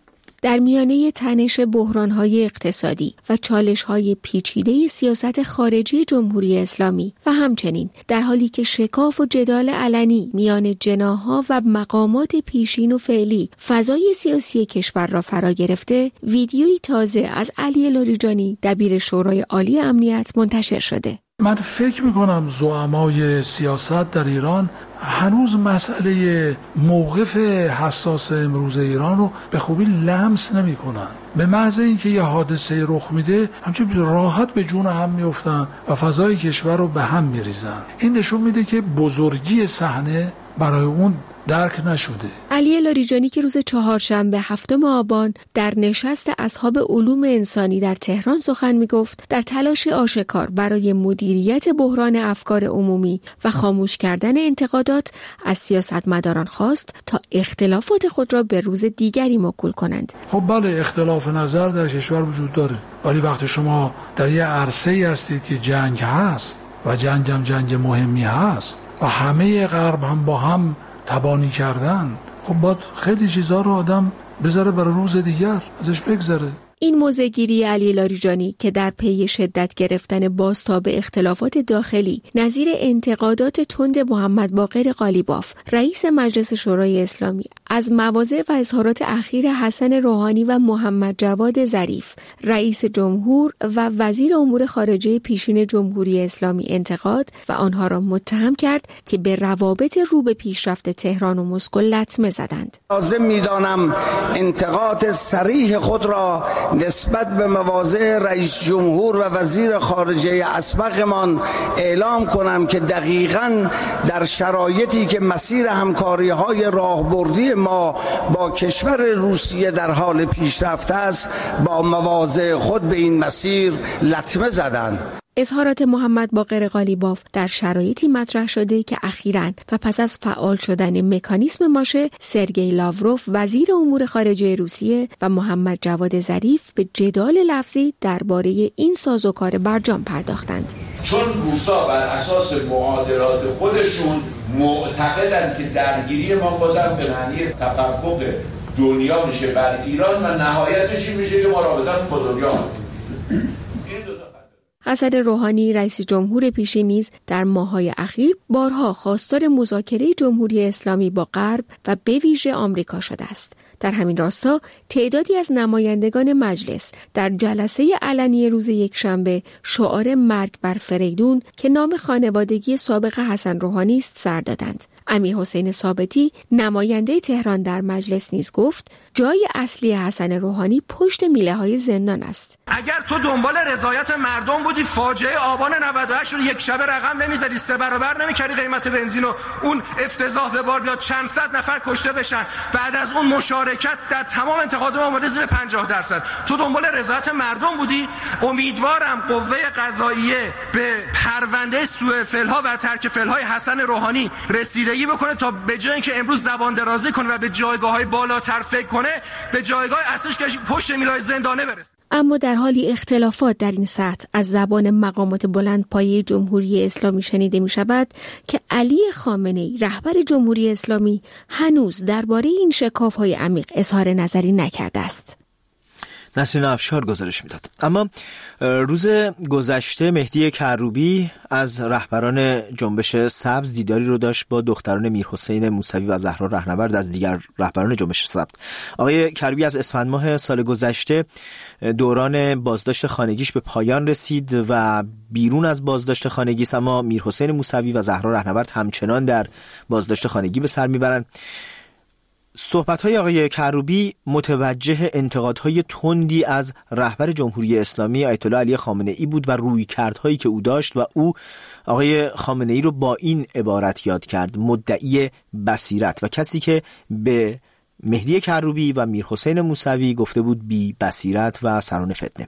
در میانه تنش بحران‌های اقتصادی و چالش‌های پیچیده سیاست خارجی جمهوری اسلامی و همچنین در حالی که شکاف و جدال علنی میان جناح‌ها و مقامات پیشین و فعلی فضای سیاسی کشور را فرا گرفته، ویدیویی تازه از علی لاریجانی دبیر شورای عالی امنیت منتشر شده. من فکر می‌کنم زعمای سیاست در ایران هنوز مسئله موقف حساس امروز ایران رو به خوبی لمس نمی‌کنن. به محض اینکه یه حادثه رخ میده همچنین راحت به جون هم میافتن و فضای کشور رو به هم میریزن. این نشون میده که بزرگی صحنه برای اون درک نشده. علی لاریجانی که روز چهارشنبه هفتم آبان در نشست اصحاب علوم انسانی در تهران سخن میگفت، در تلاش آشکار برای مدیریت بحران افکار عمومی و خاموش کردن انتقادات از سیاستمداران خواست تا اختلافات خود را به روز دیگری موکول کنند. خب بله، اختلاف نظر در کشور وجود داره، ولی وقتی شما در یه عرصه‌ای هستید که جنگ هست و جنگ هم جنگ مهمی هست و همه غرب هم با هم تبانی کردن، خب باید خیلی چیزا رو آدم بذاره برای روز دیگر، ازش بگذره. این موضع‌گیری علی لاریجانی که در پی شدت گرفتن بازتاب اختلافات داخلی نظیر انتقادات تند محمد باقر قالیباف رئیس مجلس شورای اسلامی از مواضع و اظهارات اخیر حسن روحانی و محمد جواد ظریف رئیس جمهور و وزیر امور خارجه پیشین جمهوری اسلامی انتقاد و آنها را متهم کرد که به روابط رو به پیشرفت تهران و مسکو لطمه زدند. لازم می‌دانم انتقاد صریح خود را نسبت به مواضع رئیس جمهور و وزیر خارجه اسبقمان اعلام کنم که دقیقاً در شرایطی که مسیر همکاری‌های راهبردی ما با کشور روسیه در حال پیشرفت است، با مواضع خود به این مسیر لطمه زدند. اظهارات محمد باقر قالیباف در شرایطی مطرح شده که اخیراً و پس از فعال شدن مکانیسم ماشه، سرگئی لاوروف وزیر امور خارجه روسیه و محمد جواد ظریف به جدال لفظی درباره این سازوکار برجام پرداختند. چون روسا بر اساس معادلات خودشون معتقدند که درگیری ما بازم به معنی تفوق دنیا میشه بر ایران و نهایتش این میشه که ما رابطه با دنیا. حسن روحانی رئیس جمهور پیشین نیز در ماه‌های اخیر بارها خواستار مذاکره جمهوری اسلامی با غرب و به ویژه آمریکا شده است. در همین راستا تعدادی از نمایندگان مجلس در جلسه علنی روز یکشنبه شعار مرگ بر فریدون که نام خانوادگی سابق حسن روحانی است سر دادند. امیر حسین ثابتی نماینده تهران در مجلس نیز گفت جای اصلی حسن روحانی پشت میله های زندان است. اگر تو دنبال رضایت مردم بودی، فاجعه آبان نود و هشت رو یک شبه رقم نمیزدی، سه برابر نمیکردی قیمت بنزین و اون افتضاح به بار بیاد چند صد نفر کشته بشن، بعد از اون مشارکت در تمام انتخابات آماده زیر پنجاه درصد. تو دنبال رضایت مردم بودی. امیدوارم قوه قضاییه به پرونده سوء فعل‌ها و ترک فعل‌های حسن روحانی رسیدگی بکنه تا به جای اینکه امروز زبان درازی کنه و به جایگاه‌های بالاتر فکر کنه، به جایگاه اصلیش که پشت میلای زندانه برسه. اما در حالی اختلافات در این سطح از زبان مقامات بلند پایه جمهوری اسلامی شنیده می شود که علی خامنه‌ای رهبر جمهوری اسلامی هنوز درباره این شکاف‌های عمیق اظهار نظری نکرده است. نسرین افشار گزارش میداد. اما روز گذشته مهدی کروبی از رهبران جنبش سبز دیداری رو داشت با دختران میرحسین موسوی و زهرا رهنورد از دیگر رهبران جنبش سبز. آقای کروبی از اسفند ماه سال گذشته دوران بازداشت خانگیش به پایان رسید و بیرون از بازداشت خانگی است، اما میرحسین موسوی و زهرا رهنورد همچنان در بازداشت خانگی به سر میبرند. صحبت‌های آقای کروبی متوجه انتقادهای تندی از رهبر جمهوری اسلامی آیت الله علی خامنه‌ای بود و رویکردهایی که او داشت و او آقای خامنه‌ای رو با این عبارت یاد کرد: مدعی بصیرت، و کسی که به مهدی کروبی و میرحسین موسوی گفته بود بی بصیرت و سران فتنه.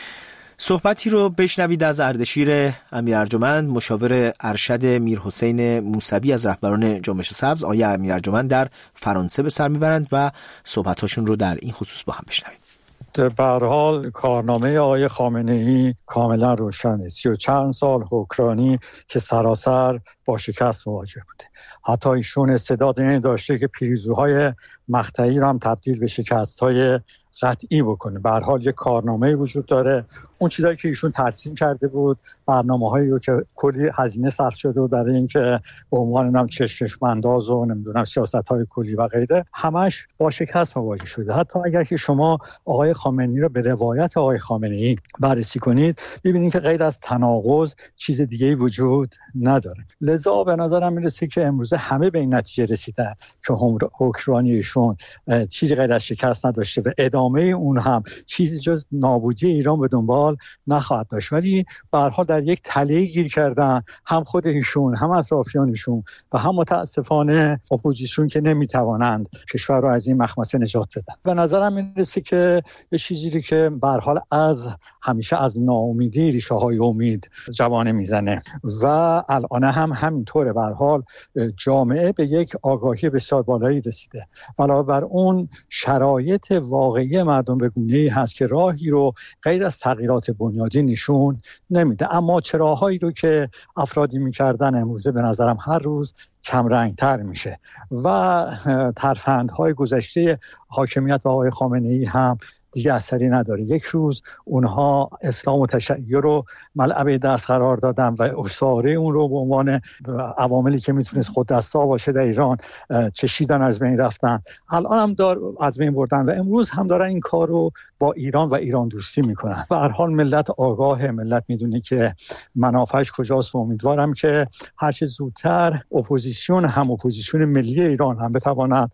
صحبتی رو بشنوید از اردشیر امیر ارجمند، مشاور ارشد میرحسین موسوی از رهبران جنبش سبز. آقای امیر ارجمند در فرانسه به سر میبرند و صحبتاشون رو در این خصوص با هم بشنوید. به هر حال کارنامه آقای خامنه‌ای کاملا روشنه. سی و چند سال حکمرانی که سراسر با شکست مواجه بوده. حتی ایشون استعداد این داشته که پیروزی‌های مقطعی رو هم تبدیل به شکست‌های قطعی بکنه. به هر حال یک کارنامه وجود داره. اون چیزایی که ایشون ترسیم کرده بود، برنامه‌هایی رو که کلی هزینه صرف شده برای اینکه به عنوان نام چشم انداز و نمیدونم سیاست‌های کلی و غیره، همش با شکست مواجه شده. حتی اگر که شما آقای خامنه‌ای رو به روایت آقای خامنه‌ای بررسی کنید، ببینید که غیر از تناقض چیز دیگه‌ای وجود نداره. لذا به نظرم میرسه که امروز همه به این نتیجه رسیدن که حکمرانی ایشون چیزی غیر از شکست نداشته و ادامه اون هم چیزی جز نابودی ایران به دنبال نخواهد داشت. ولی به هر حال در یک تله گیر کردن، هم خود ایشون، هم اطرافیانشون و هم متاسفانه اپوزیسیون که نمیتوانند کشور رو از این مخمسه نجات بدن. به نظرم میرسه که یه چیزی که به هر حال از همیشه از ناامیدی ریشه های امید جوانه میزنه و الان هم همینطوره. به هر حال جامعه به یک آگاهی بسیار بالایی رسیده. علاوه بر اون شرایط واقعی مردم به گونه‌ای هست که راهی رو غیر از تغییرات بنیادی نشون نمیده. اما چراهایی رو که افرادی میکردن امروزه به نظرم هر روز کم رنگتر میشه و ترفندهای گذشته حاکمیت آقای خامنه‌ای هم دیگه اثری نداره. یک روز اونها اسلام و تشیع رو ملعب دست قرار دادن و اساره اون رو به عنوان عواملی که میتونست خود دستا باشه در ایران چشیدن، از بین رفتن. الان هم دار از بین بردن و امروز هم دارن این کار رو با ایران و ایران دوستی میکنن. به هر حال ملت آگاه، ملت میدونه که منافعش کجاست و امیدوارم که هر چه زودتر اپوزیسیون هم اپوزیسیون ملی ایران هم بتواند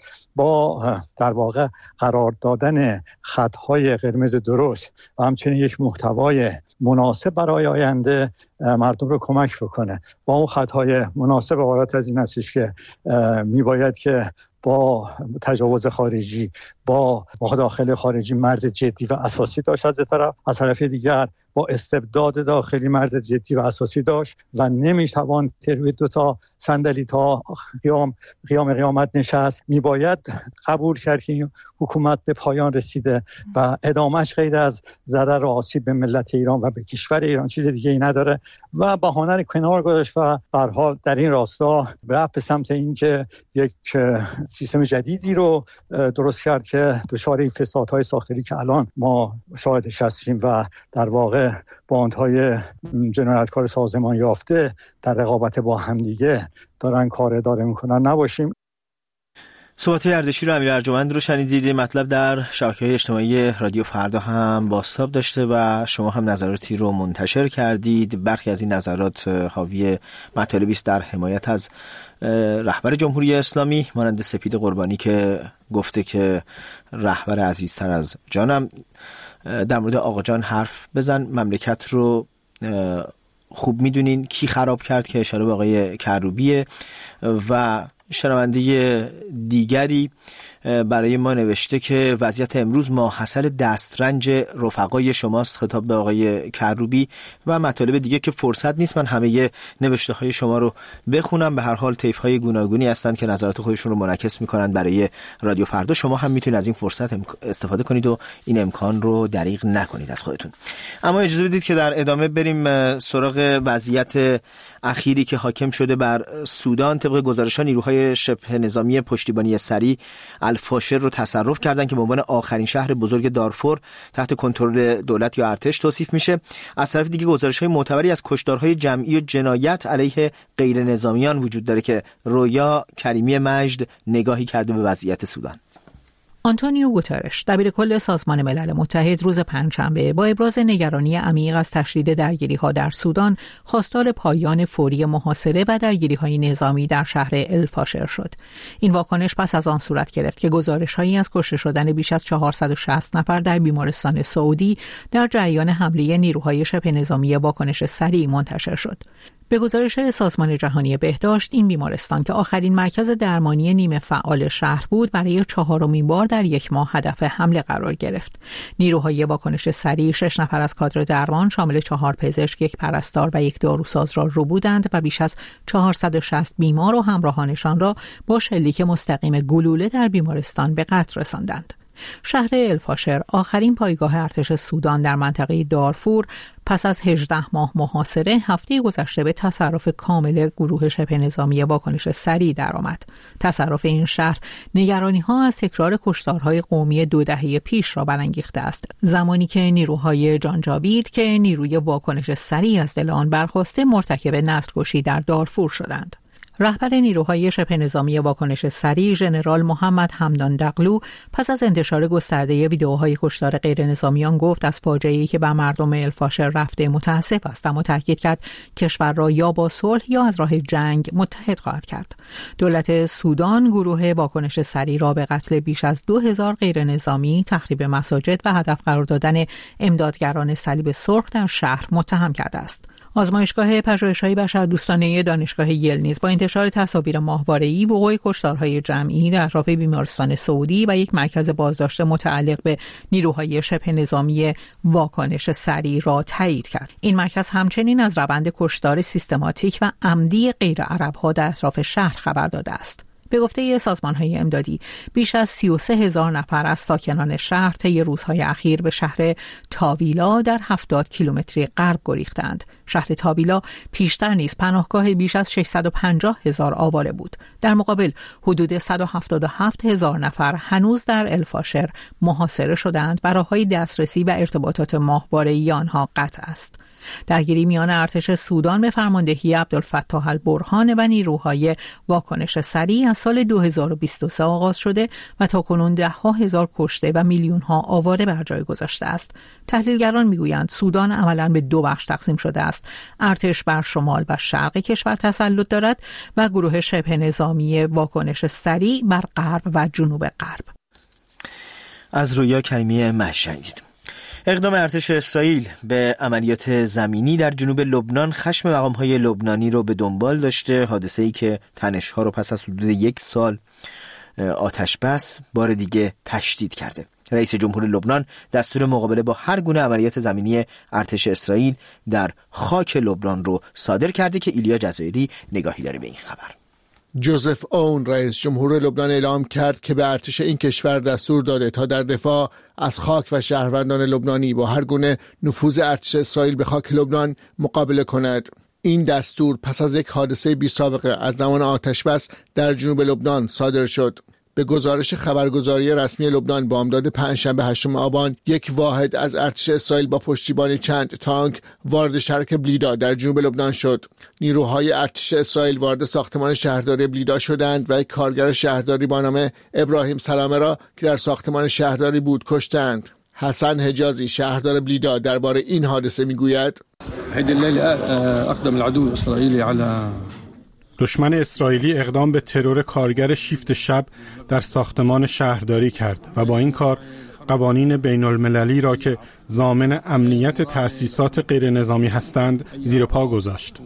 با در واقع قرار دادن خطهای قرمز درست و همچنین یک محتوای مناسب برای آینده مردم رو کمک بکنه. با اون خطهای مناسب عبارت از این هستش که میباید که با تجاوز خارجی، با مداخله خارجی مرز جدی و اساسی داشت از طرف، از طرف دیگر با استبداد داخلی مرز جدی و اساسی داشت و نمیتوان روی دو تا صندلی تا قیام قیام قیامت نشست. میباید قبول کرد که این حکومت به پایان رسیده و ادامهش غیر از ضرر و آسیب به ملت ایران و به کشور ایران چیز دیگه ای نداره و بهانه رو کنار گذاشت و به هر حال در این راستا رفت به سمت اینکه یک سیستم جدیدی رو درست کرد که دچار این فسادهای ساختاری که الان ما شاهدش هستیم و در واقع باندهای جنایتکار سازمان یافته در رقابت با همدیگه دارن کار اداره میکنن نباشیم. صحبت اردشیر امیر ارجمند رو شنیدید. مطلب در شبکه‌های اجتماعی رادیو فردا هم بازتاب داشته و شما هم نظراتی رو منتشر کردید. برخی از این نظرات حاوی مطالبی است در حمایت از رهبر جمهوری اسلامی مانند سپید قربانی که گفته که رهبر عزیزتر از جانم، در مورد آقا جان حرف بزن، مملکت رو خوب میدونین کی خراب کرد، که اشاره به آقای کروبیه. و شنونده دیگری برای ما نوشته که وضعیت امروز ماحصل دسترنج رفقای شماست، خطاب به آقای کروبی و مطالب دیگه که فرصت نیست من همه نوشته های شما رو بخونم. به هر حال طیف های گوناگونی هستند که نظرات خودشون رو منعکس میکنن برای رادیو فردا. شما هم میتونید از این فرصت استفاده کنید و این امکان رو دریغ نکنید از خودتون. اما اجازه بدید که در ادامه بریم سراغ وضعیت اخیری که حاکم شده بر سودان. طبق گزارش‌ها نیروهای شبه نظامی پشتیبانی سریع الفاشر رو تصرف کردن که به عنوان آخرین شهر بزرگ دارفور تحت کنترل دولت یا ارتش توصیف میشه. از طرف دیگه گزارش‌های معتبری از کشتارهای جمعی و جنایت علیه غیر نظامیان وجود داره که رویا کریمی مجد نگاهی کرده به وضعیت سودان. آنتونیو گوترش، دبیرکل سازمان ملل متحد، روز پنجشنبه با ابراز نگرانی عمیق از تشدید درگیری‌ها در سودان، خواستار پایان فوری محاصره و درگیری‌های نظامی در شهر الفاشر شد. این واکنش پس از آن صورت گرفت که گزارش‌هایی از کشته شدن بیش از چهارصد و شصت نفر در بیمارستان سعودی در جریان حمله نیروهای شبه نظامی واکنش سریع منتشر شد. به گزارش سازمان جهانی بهداشت، این بیمارستان که آخرین مرکز درمانی نیمه فعال شهر بود، برای چهارمین بار در یک ماه هدف حمله قرار گرفت. نیروهای واکنش سریع شش نفر از کادر درمان شامل چهار پزشک، یک پرستار و یک داروساز را ربودند و بیش از چهارصد و شصت بیمار و همراهانشان را با شلیک مستقیم گلوله در بیمارستان به قتل رساندند. شهر الفاشر، آخرین پایگاه ارتش سودان در منطقه دارفور، پس از هجده ماه محاصره هفته گذشته به تصرف کامل گروه شبه نظامی واکنش سریع درآمد. تصرف این شهر نگرانی‌ها از تکرار کشتارهای قومی دو دهه پیش را برانگیخته است، زمانی که نیروهای جانجاوید که نیروی واکنش سریع از دل آن برخاسته مرتکب نسل‌کشی در دارفور شدند. رهبر نیروهای شبه نظامی واکنش سریع، ژنرال محمد حمدان دقلو، پس از انتشار گسترده ویدئوهای کشتار غیر نظامیان گفت از فاجعه‌ای که به مردم الفاشر رفته متاسف است، اما تاکید کرد کشور را یا با صلح یا از راه جنگ متحد خواهد کرد. دولت سودان گروه واکنش سریع را به قتل بیش از دو هزار غیر نظامی، تخریب مساجد و هدف قرار دادن امدادگران صلیب سرخ در شهر متهم کرده است. آزمایشگاه پژوهش‌های بشردوستانه دانشگاه یل نیز با انتشار تصاویر ماهواره‌ای وقوع کشتارهای جمعی در اطراف بیمارستان سعودی و یک مرکز بازداشت متعلق به نیروهای شبه نظامی واکنش سریع را تایید کرد. این مرکز همچنین از روند کشتار سیستماتیک و عمدی غیر عرب‌ها در اطراف شهر خبر داده است. به گفته سازمان‌های امدادی، بیش از سی و سه هزار نفر از ساکنان شهر طی روزهای اخیر به شهر تاویلا در هفتاد کیلومتری غرب گریختند. شهر تاویلا پیشتر نیز پناهگاه بیش از ششصد و پنجاه هزار آواره بود. در مقابل حدود صد و هفتاد و هفت هزار نفر هنوز در الفاشر محاصره شدند و راه‌های دسترسی و ارتباطات ماهواره‌ای آنها قطع است. درگیری میان ارتش سودان به فرماندهی عبدالفتاح البرهان و نیروهای واکنش سریع از سال دو هزار و بیست و سه آغاز شده و تاکنون ده ها هزار کشته و میلیون ها آواره بر جای گذاشته است. تحلیلگران میگویند سودان عملاً به دو بخش تقسیم شده است. ارتش بر شمال و شرق کشور تسلط دارد و گروه شبه نظامی واکنش سریع بر غرب و جنوب غرب. از رویا کریمی مشهد. اقدام ارتش اسرائیل به عملیات زمینی در جنوب لبنان خشم مقام‌های لبنانی رو به دنبال داشته. حادثه‌ای که تنش‌ها رو پس از حدود یک سال آتش بس بار دیگه تشدید کرده. رئیس جمهور لبنان دستور مقابله با هر گونه عملیات زمینی ارتش اسرائیل در خاک لبنان رو صادر کرده که ایلیا جزایری نگاهی داره به این خبر. جوزف اون رئیس جمهور لبنان اعلام کرد که به ارتش این کشور دستور داده تا در دفاع از خاک و شهروندان لبنانی با هر گونه نفوذ ارتش اسرائیل به خاک لبنان مقابله کند. این دستور پس از یک حادثه بی سابقه از زمان آتش بس در جنوب لبنان صادر شد. به گزارش خبرگزاری رسمی لبنان بامداد پنجشنبه هشتم آبان، یک واحد از ارتش اسرائیل با پشتیبانی چند تانک وارد شرق بلیدا در جنوب لبنان شد. نیروهای ارتش اسرائیل وارد ساختمان شهرداری بلیدا شدند و یک کارگر شهرداری با نام ابراهیم سلامه را که در ساختمان شهرداری بود کشتند. حسن حجازی شهردار بلیدا درباره این حادثه میگوید: دشمن اسرائیلی اقدام به ترور کارگر شیفت شب در ساختمان شهرداری کرد و با این کار قوانین بین المللی را که ضامن امنیت تأسیسات غیر نظامی هستند زیر پا گذاشت.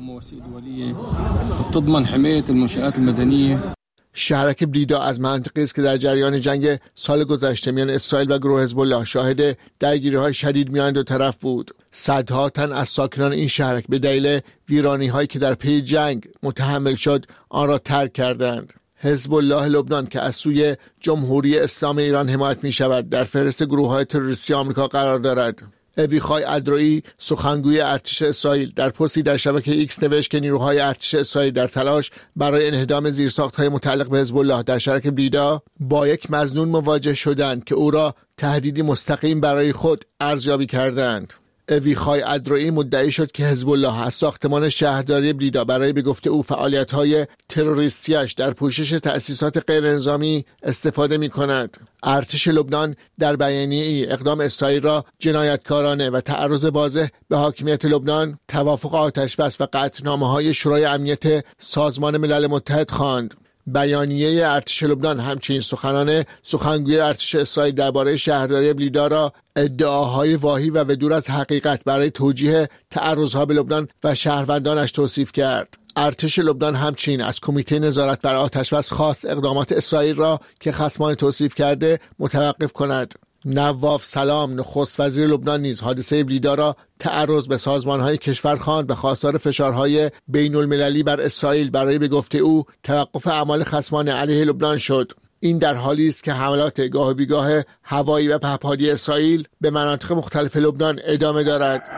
شهرک بلیدا از منطقه‌ای است که در جریان جنگ سال گذشته میان اسرائیل و گروه حزب الله شاهد درگیری‌های شدید میان دو طرف بود. صدها تن از ساکنان این شهرک به دلیل ویرانی‌هایی که در پی جنگ متحمل شد آن را ترک کردند. حزب الله لبنان که از سوی جمهوری اسلامی ایران حمایت می‌شود در فهرست گروه‌های تروریستی آمریکا قرار دارد. اویخای ادرویی سخنگوی ارتش اسرائیل در پستی در شبکه ایکس نوشت که نیروهای ارتش اسرائیل در تلاش برای انهدام زیرساخت‌های متعلق به حزب الله در شرق بلیدا با یک مظنون مواجه شدند که او را تهدیدی مستقیم برای خود ارزیابی کردند. اویخای ادروئی مدعی شد که حزب الله از ساختمان شهرداری بلیدا برای به گفته او فعالیت‌های تروریستیش در پوشش تأسیسات غیرنظامی استفاده می‌کند. ارتش لبنان در بیانیه‌ای اقدام اسرائیل را جنایتکارانه و تعرض واضح به حاکمیت لبنان، توافق آتشبس و قطعنامه‌های شورای امنیت سازمان ملل متحد خواند. بیانیه ارتش لبنان همچنین سخنان سخنگوی ارتش اسرائیل درباره شهرداری بلیدا را ادعاهای واهی و بدور از حقیقت برای توجیه تعرضها به لبنان و شهروندانش توصیف کرد. ارتش لبنان همچنین از کمیته نظارت بر آتشبس خواست اقدامات اسرائیل را که خصمان توصیف کرده متوقف کند. نواف سلام نخست وزیر لبنان نیز حادثه بلیدا را تعرض به سازمان‌های کشور خواند به خواستار فشارهای بین المللی بر اسرائیل برای به گفته او توقف اعمال خصمانه علیه لبنان شد. این در حالی است که حملات گاه و بیگاه هوایی و پهپادی اسرائیل به مناطق مختلف لبنان ادامه دارد.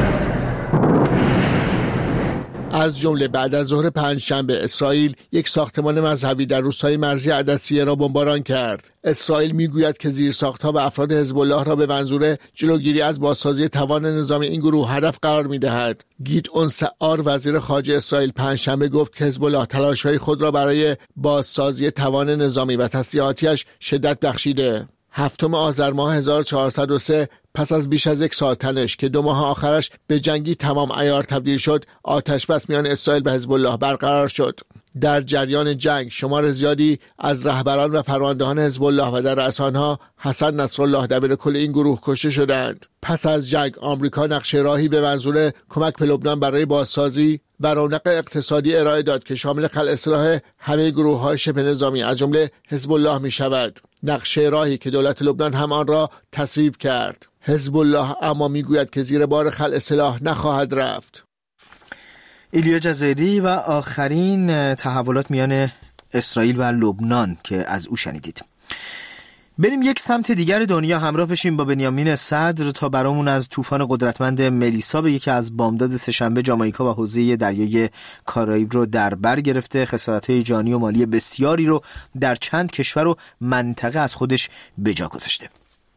از جمله بعد از ظهر پنجشنبه اسرائیل یک ساختمان مذهبی در روستای مرزی عدسیه را بمباران کرد. اسرائیل میگوید که زیرساختها و افراد حزب الله را به منظور جلوگیری از بازسازی توان نظامی این گروه هدف قرار می‌دهد. گیدئون سعار وزیر خارجه اسرائیل پنجشنبه گفت که حزب الله تلاش‌های خود را برای بازسازی توان نظامی و تسلیحاتیش شدت بخشیده. هفتم آذر ماه هزار و چهارصد و سه پس از بیش از یک سال تنش که دو ماه آخرش به جنگی تمام عیار تبدیل شد، آتش بس میان اسرائیل و حزب الله برقرار شد. در جریان جنگ شمار زیادی از رهبران و فرماندهان حزب الله و در رأس آنها حسن نصرالله دبیرکل این گروه کشته شدند. پس از جنگ آمریکا نقشه راهی به منظور کمک به لبنان برای بازسازی و رونق اقتصادی ارائه داد که شامل خلع سلاح همه گروه‌های شبه نظامی از جمله حزب الله می شود. نقشه راهی که دولت لبنان هم آن را تصویب کرد. حزب الله اما میگوید که زیر بار خلع سلاح نخواهد رفت. ایلیا جزایری و آخرین تحولات میان اسرائیل و لبنان که از او شنیدید. بریم یک سمت دیگر دنیا همراه بشیم با بنیامین صدر تا برامون از طوفان قدرتمند ملیسا به یکی از بامداد سه‌شنبه جامائیکا و حوزه دریای کارائیب رو در بر گرفته. خسارت‌های جانی و مالی بسیاری رو در چند کشور و منطقه از خودش به جا گذاشته.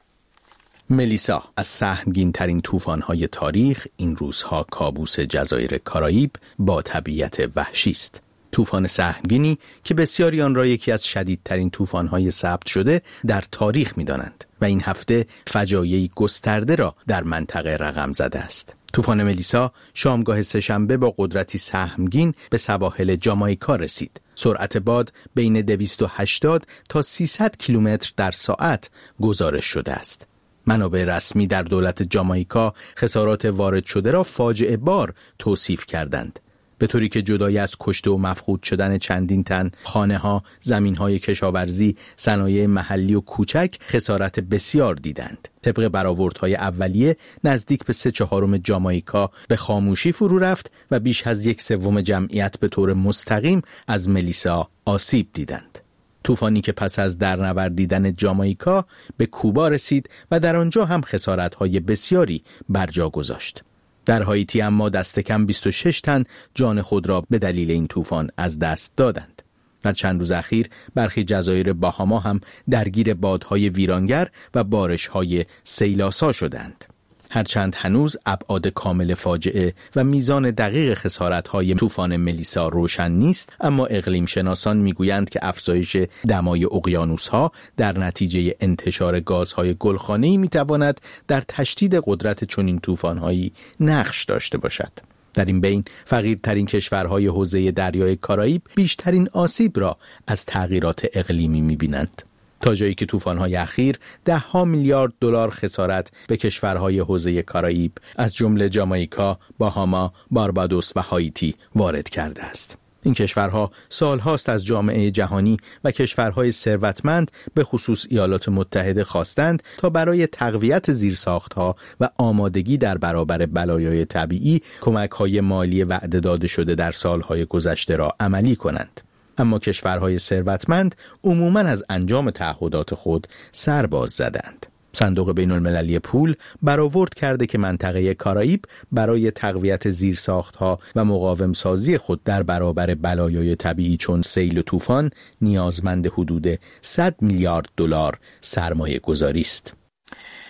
ملیسا از سهمگین ترین طوفان‌های تاریخ این روزها کابوس جزایر کارائیب با طبیعت وحشی است. طوفان سهمگینی که بسیاری آن را یکی از شدیدترین طوفان‌های ثبت شده در تاریخ می‌دانند و این هفته فجایعی گسترده را در منطقه رقم زده است. طوفان ملیسا شامگاه سه‌شنبه با قدرتی سهمگین به سواحل جامائیکا رسید. سرعت باد بین دویست و هشتاد تا سیصد کیلومتر در ساعت گزارش شده است. منابع رسمی در دولت جامائیکا خسارات وارد شده را فاجعه بار توصیف کردند، به طوری که جدای از کشته و مفقود شدن چندین تن، خانه‌ها، زمین‌های کشاورزی، صنایع محلی و کوچک خسارت بسیار دیدند. طبق برآوردهای اولیه نزدیک به سه چهارم جامائیکا به خاموشی فرو رفت و بیش از یک سوم جمعیت به طور مستقیم از ملیسا آسیب دیدند. طوفانی که پس از درنوردیدن جامائیکا به کوبا رسید و در آنجا هم خسارت‌های بسیاری بر جا گذاشت. در هایتی اما دست کم بیست و شش تن جان خود را به دلیل این طوفان از دست دادند. در چند روز اخیر برخی جزایر باهاما هم درگیر بادهای ویرانگر و بارش‌های سیلاسا شدند. هرچند هنوز ابعاد کامل فاجعه و میزان دقیق خسارت‌های طوفان ملیسا روشن نیست، اما اقلیم شناسان میگویند که افزایش دمای اقیانوس‌ها در نتیجه انتشار گازهای گلخانه‌ای میتواند در تشدید قدرت چنین طوفان‌هایی نقش داشته باشد. در این بین فقیرترین کشورهای حوزه دریای کارائیب بیشترین آسیب را از تغییرات اقلیمی می‌بینند، تا جایی که طوفان‌های اخیر ده ها میلیارد دلار خسارت به کشورهای حوزه کارائیب از جمله جامائیکا، باهاما، باربادوس و هایتی وارد کرده است. این کشورها سالهاست از جامعه جهانی و کشورهای ثروتمند به خصوص ایالات متحده خواستند تا برای تقویت زیرساختها و آمادگی در برابر بلایای طبیعی کمک‌های مالی وعده داده شده در سالهای گذشته را عملی کنند. اما کشورهای ثروتمند عموماً از انجام تعهدات خود سر باز زدند. صندوق بین المللی پول برآورد کرده که منطقه کارائیب برای تقویت زیرساختها و مقاوم سازی خود در برابر بلایای طبیعی چون سیل و طوفان نیازمند حدود صد میلیارد دلار سرمایه گذاری است.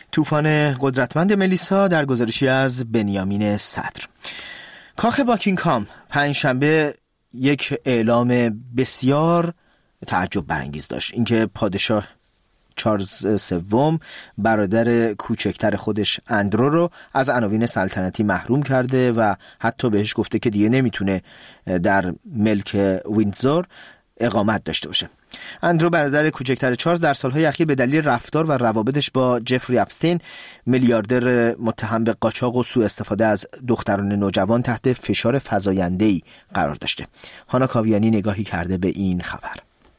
طوفان قدرتمند ملیسا در گزارشی از بنیامین صدر. کاخ باکینگهام پنجشنبه یک اعلام بسیار تعجب برانگیز داشت، اینکه پادشاه چارلز سوم برادر کوچکتر خودش اندرو رو از عناوین سلطنتی محروم کرده و حتی بهش گفته که دیگه نمیتونه در ملک ویندزور اقامت داشته باشه. اندرو برادر کوچکتر چارلز در سالهای اخیر به دلیل رفتار و روابطش با جفری اپستین، میلیاردر متهم به قاچاق و سوء استفاده از دختران نوجوان، تحت فشار فزاینده‌ای قرار داشته. هانا کاویانی نگاهی کرده به این خبر.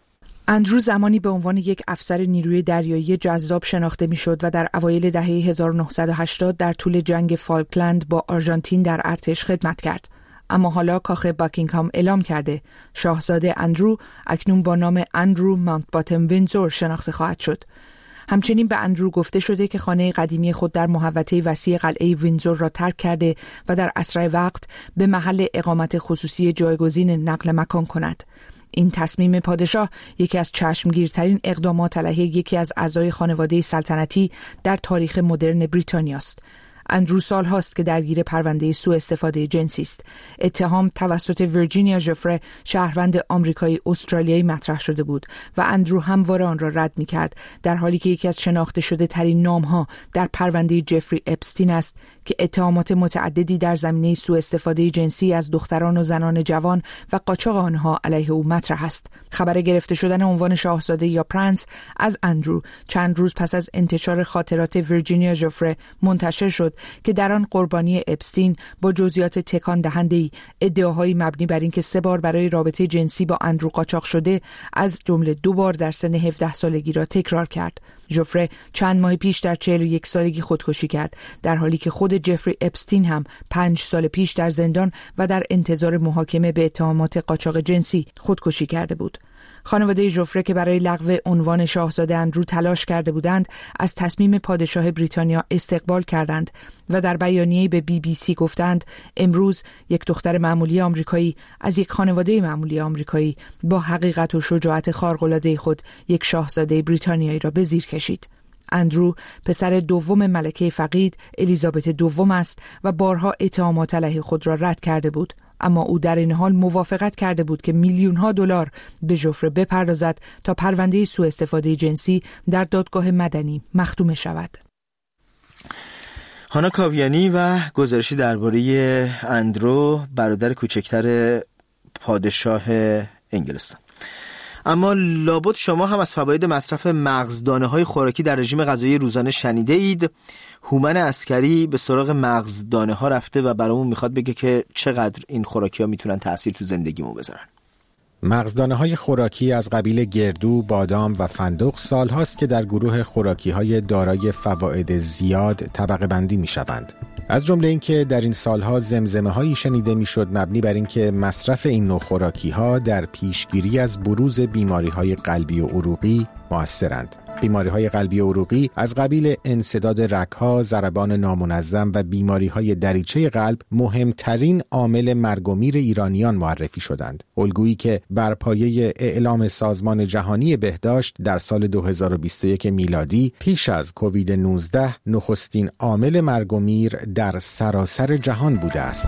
اندرو زمانی به عنوان یک افسر نیروی دریایی جذاب شناخته میشد و در اوایل دهه هزار و نهصد و هشتاد در طول جنگ فالکلند با آرژانتین در ارتش خدمت کرد. اما حالا کاخ باکینگهام اعلام کرده شاهزاده اندرو اکنون با نام اندرو ماونتباتن ویندزور شناخته خواهد شد. همچنین به اندرو گفته شده که خانه قدیمی خود در محوطه وسیع قلعه ویندزور را ترک کرده و در اسرع وقت به محل اقامت خصوصی جایگزین نقل مکان کند. این تصمیم پادشاه یکی از چشمگیرترین اقدامات علیه یکی از اعضای خانواده سلطنتی در تاریخ مدرن بریتانیا است. اندرو سال هاست که درگیر پرونده سوء استفاده جنسی است. اتهام توسط ویرجینیا ژوفره، شهروند آمریکایی استرالیایی، مطرح شده بود و اندرو همواره آن را رد می کرد، در حالی که یکی از شناخته شده ترین نام ها در پرونده جفری اپستین است که اتهامات متعددی در زمینه سوء استفاده جنسی از دختران و زنان جوان و قاچاق آنها علیه او مطرح است. خبر گرفته شدن عنوان شاهزاده یا پرنس از اندرو چند روز پس از انتشار خاطرات ویرجینیا ژوفره منتشر شد که در آن قربانی اپستین با جزئیات تکان دهنده‌ای ادعاهایی مبنی بر اینکه سه بار برای رابطه جنسی با اندرو قاچاق شده، از جمله دو بار در سن هفده سالگی را تکرار کرد. ژوفره چند ماه پیش در چهل و یک سالگی خودکشی کرد، در حالی که خود جفری اپستین هم پنج سال پیش در زندان و در انتظار محاکمه به اتهامات قاچاق جنسی خودکشی کرده بود. خانواده ژوفره که برای لغو عنوان شاهزاده اندرو تلاش کرده بودند، از تصمیم پادشاه بریتانیا استقبال کردند و در بیانیه‌ای به بی بی سی گفتند امروز یک دختر معمولی آمریکایی از یک خانواده معمولی آمریکایی با حقیقت و شجاعت خارق‌العاده خود یک شاهزاده بریتانیایی را به زیر کشید. اندرو پسر دوم ملکه فقید الیزابت دوم است و بارها اتهامات علیه خود را رد کرده بود، اما او در این حال موافقت کرده بود که میلیون ها دلار به ژوفره بپردازد تا پرونده سوء استفاده جنسی در دادگاه مدنی مختومه شود. هانا کاویانی و گزارشی درباره اندرو برادر کوچکتر پادشاه انگلستان. اما لابد شما هم از فواید مصرف مغزدانه‌های خوراکی در رژیم غذایی روزانه شنیده اید. هومن عسکری به سراغ مغزدانه‌ها رفته و برامون میخواد بگه که چقدر این خوراکی‌ها میتونن تأثیر تو زندگیمون بذارن. مغزدانه‌های خوراکی از قبیل گردو، بادام و فندق سالهاست که در گروه خوراکی‌های دارای فواید زیاد طبقه بندی میشوند. از جمله اینکه در این سالها زمزمه‌هایی شنیده میشد مبنی بر اینکه مصرف این نوع خوراکی‌ها در پیشگیری از بروز بیماری‌های قلبی و عروقی مؤثرند. بیماری‌های قلبی و عروقی از قبیل انسداد رگ‌ها، ضربان نامنظم و بیماری‌های دریچه قلب مهمترین عامل مرگ و میر ایرانیان معرفی شدند. الگویی که بر پایه اعلام سازمان جهانی بهداشت در سال دو هزار و بیست و یک میلادی پیش از کووید نوزده نخستین عامل مرگ و میر در سراسر جهان بوده است.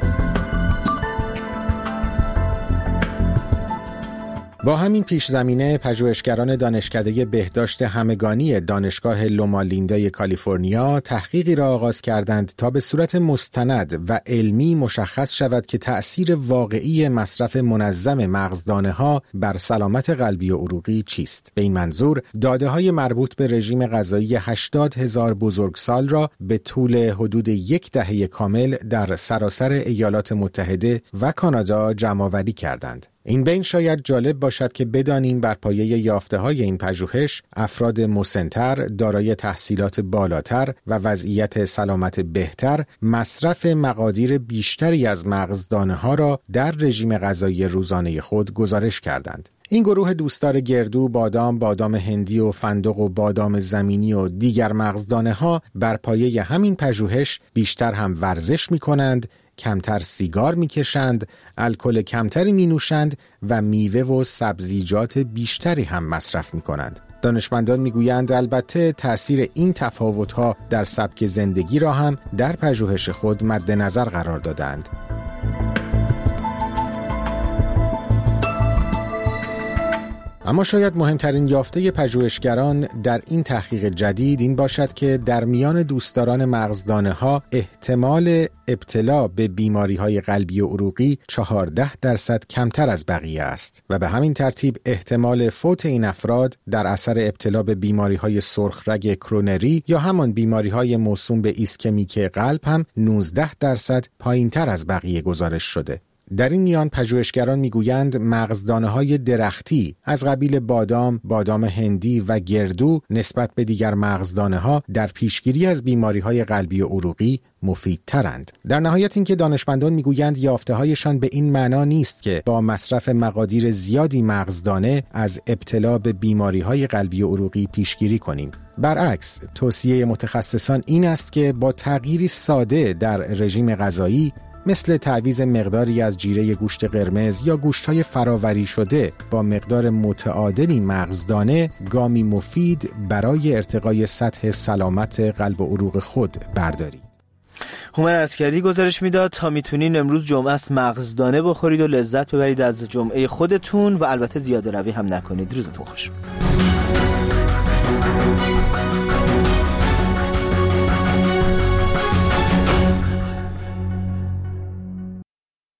با همین پیش زمینه پژوهشگران دانشکده بهداشت همگانی دانشگاه لوما لیندا کالیفرنیا تحقیقی را آغاز کردند تا به صورت مستند و علمی مشخص شود که تأثیر واقعی مصرف منظم مغزدانه‌ها بر سلامت قلبی و عروقی چیست. به این منظور داده‌های مربوط به رژیم غذایی هشتاد هزار بزرگسال را به طول حدود یک دهه کامل در سراسر ایالات متحده و کانادا جمع‌آوری کردند. این بین شاید جالب باشد که بدانیم بر پایه یافته‌های این پژوهش افراد مسن‌تر، دارای تحصیلات بالاتر و وضعیت سلامت بهتر مصرف مقادیر بیشتری از مغزدانه‌ها را در رژیم غذایی روزانه خود گزارش کردند. این گروه دوستدار گردو، بادام، بادام هندی و فندق و بادام زمینی و دیگر مغزدانه‌ها بر پایه همین پژوهش بیشتر هم ورزش می‌کنند، کمتر سیگار میکشند، الکل کمتری می نوشند و میوه و سبزیجات بیشتری هم مصرف می کنند. دانشمندان میگویند البته تأثیر این تفاوت‌ها در سبک زندگی را هم در پژوهش خود مد نظر قرار دادند. اما شاید مهمترین یافته پژوهشگران در این تحقیق جدید این باشد که در میان دوستداران مغزدانه ها احتمال ابتلا به بیماری های قلبی و عروقی چهارده درصد کمتر از بقیه است و به همین ترتیب احتمال فوت این افراد در اثر ابتلا به بیماری های سرخ رگ کرونری یا همان بیماری های موسوم به ایسکمیک قلب هم نوزده درصد پایین تر از بقیه گزارش شده. در این میان پژوهشگران میگویند مغزدانه‌های درختی از قبیل بادام، بادام هندی و گردو نسبت به دیگر مغزدانه‌ها در پیشگیری از بیماری‌های قلبی و عروقی مفیدترند. در نهایت اینکه دانشمندان میگویند یافته‌هایشان به این معنا نیست که با مصرف مقادیر زیادی مغزدانه از ابتلا به بیماری‌های قلبی و عروقی پیشگیری کنیم. برعکس، توصیه متخصصان این است که با تغییری ساده در رژیم غذایی مثل تعویض مقداری از جیره گوشت قرمز یا گوشت‌های فراوری شده با مقدار متعادلی مغزدانه گامی مفید برای ارتقای سطح سلامت قلب و عروق خود بردارید. هومن عسکری گزارش میداد تا میتونین امروز جمعه است مغزدانه بخورید و لذت ببرید از جمعه خودتون و البته زیاده روی هم نکنید. روزتون خوش.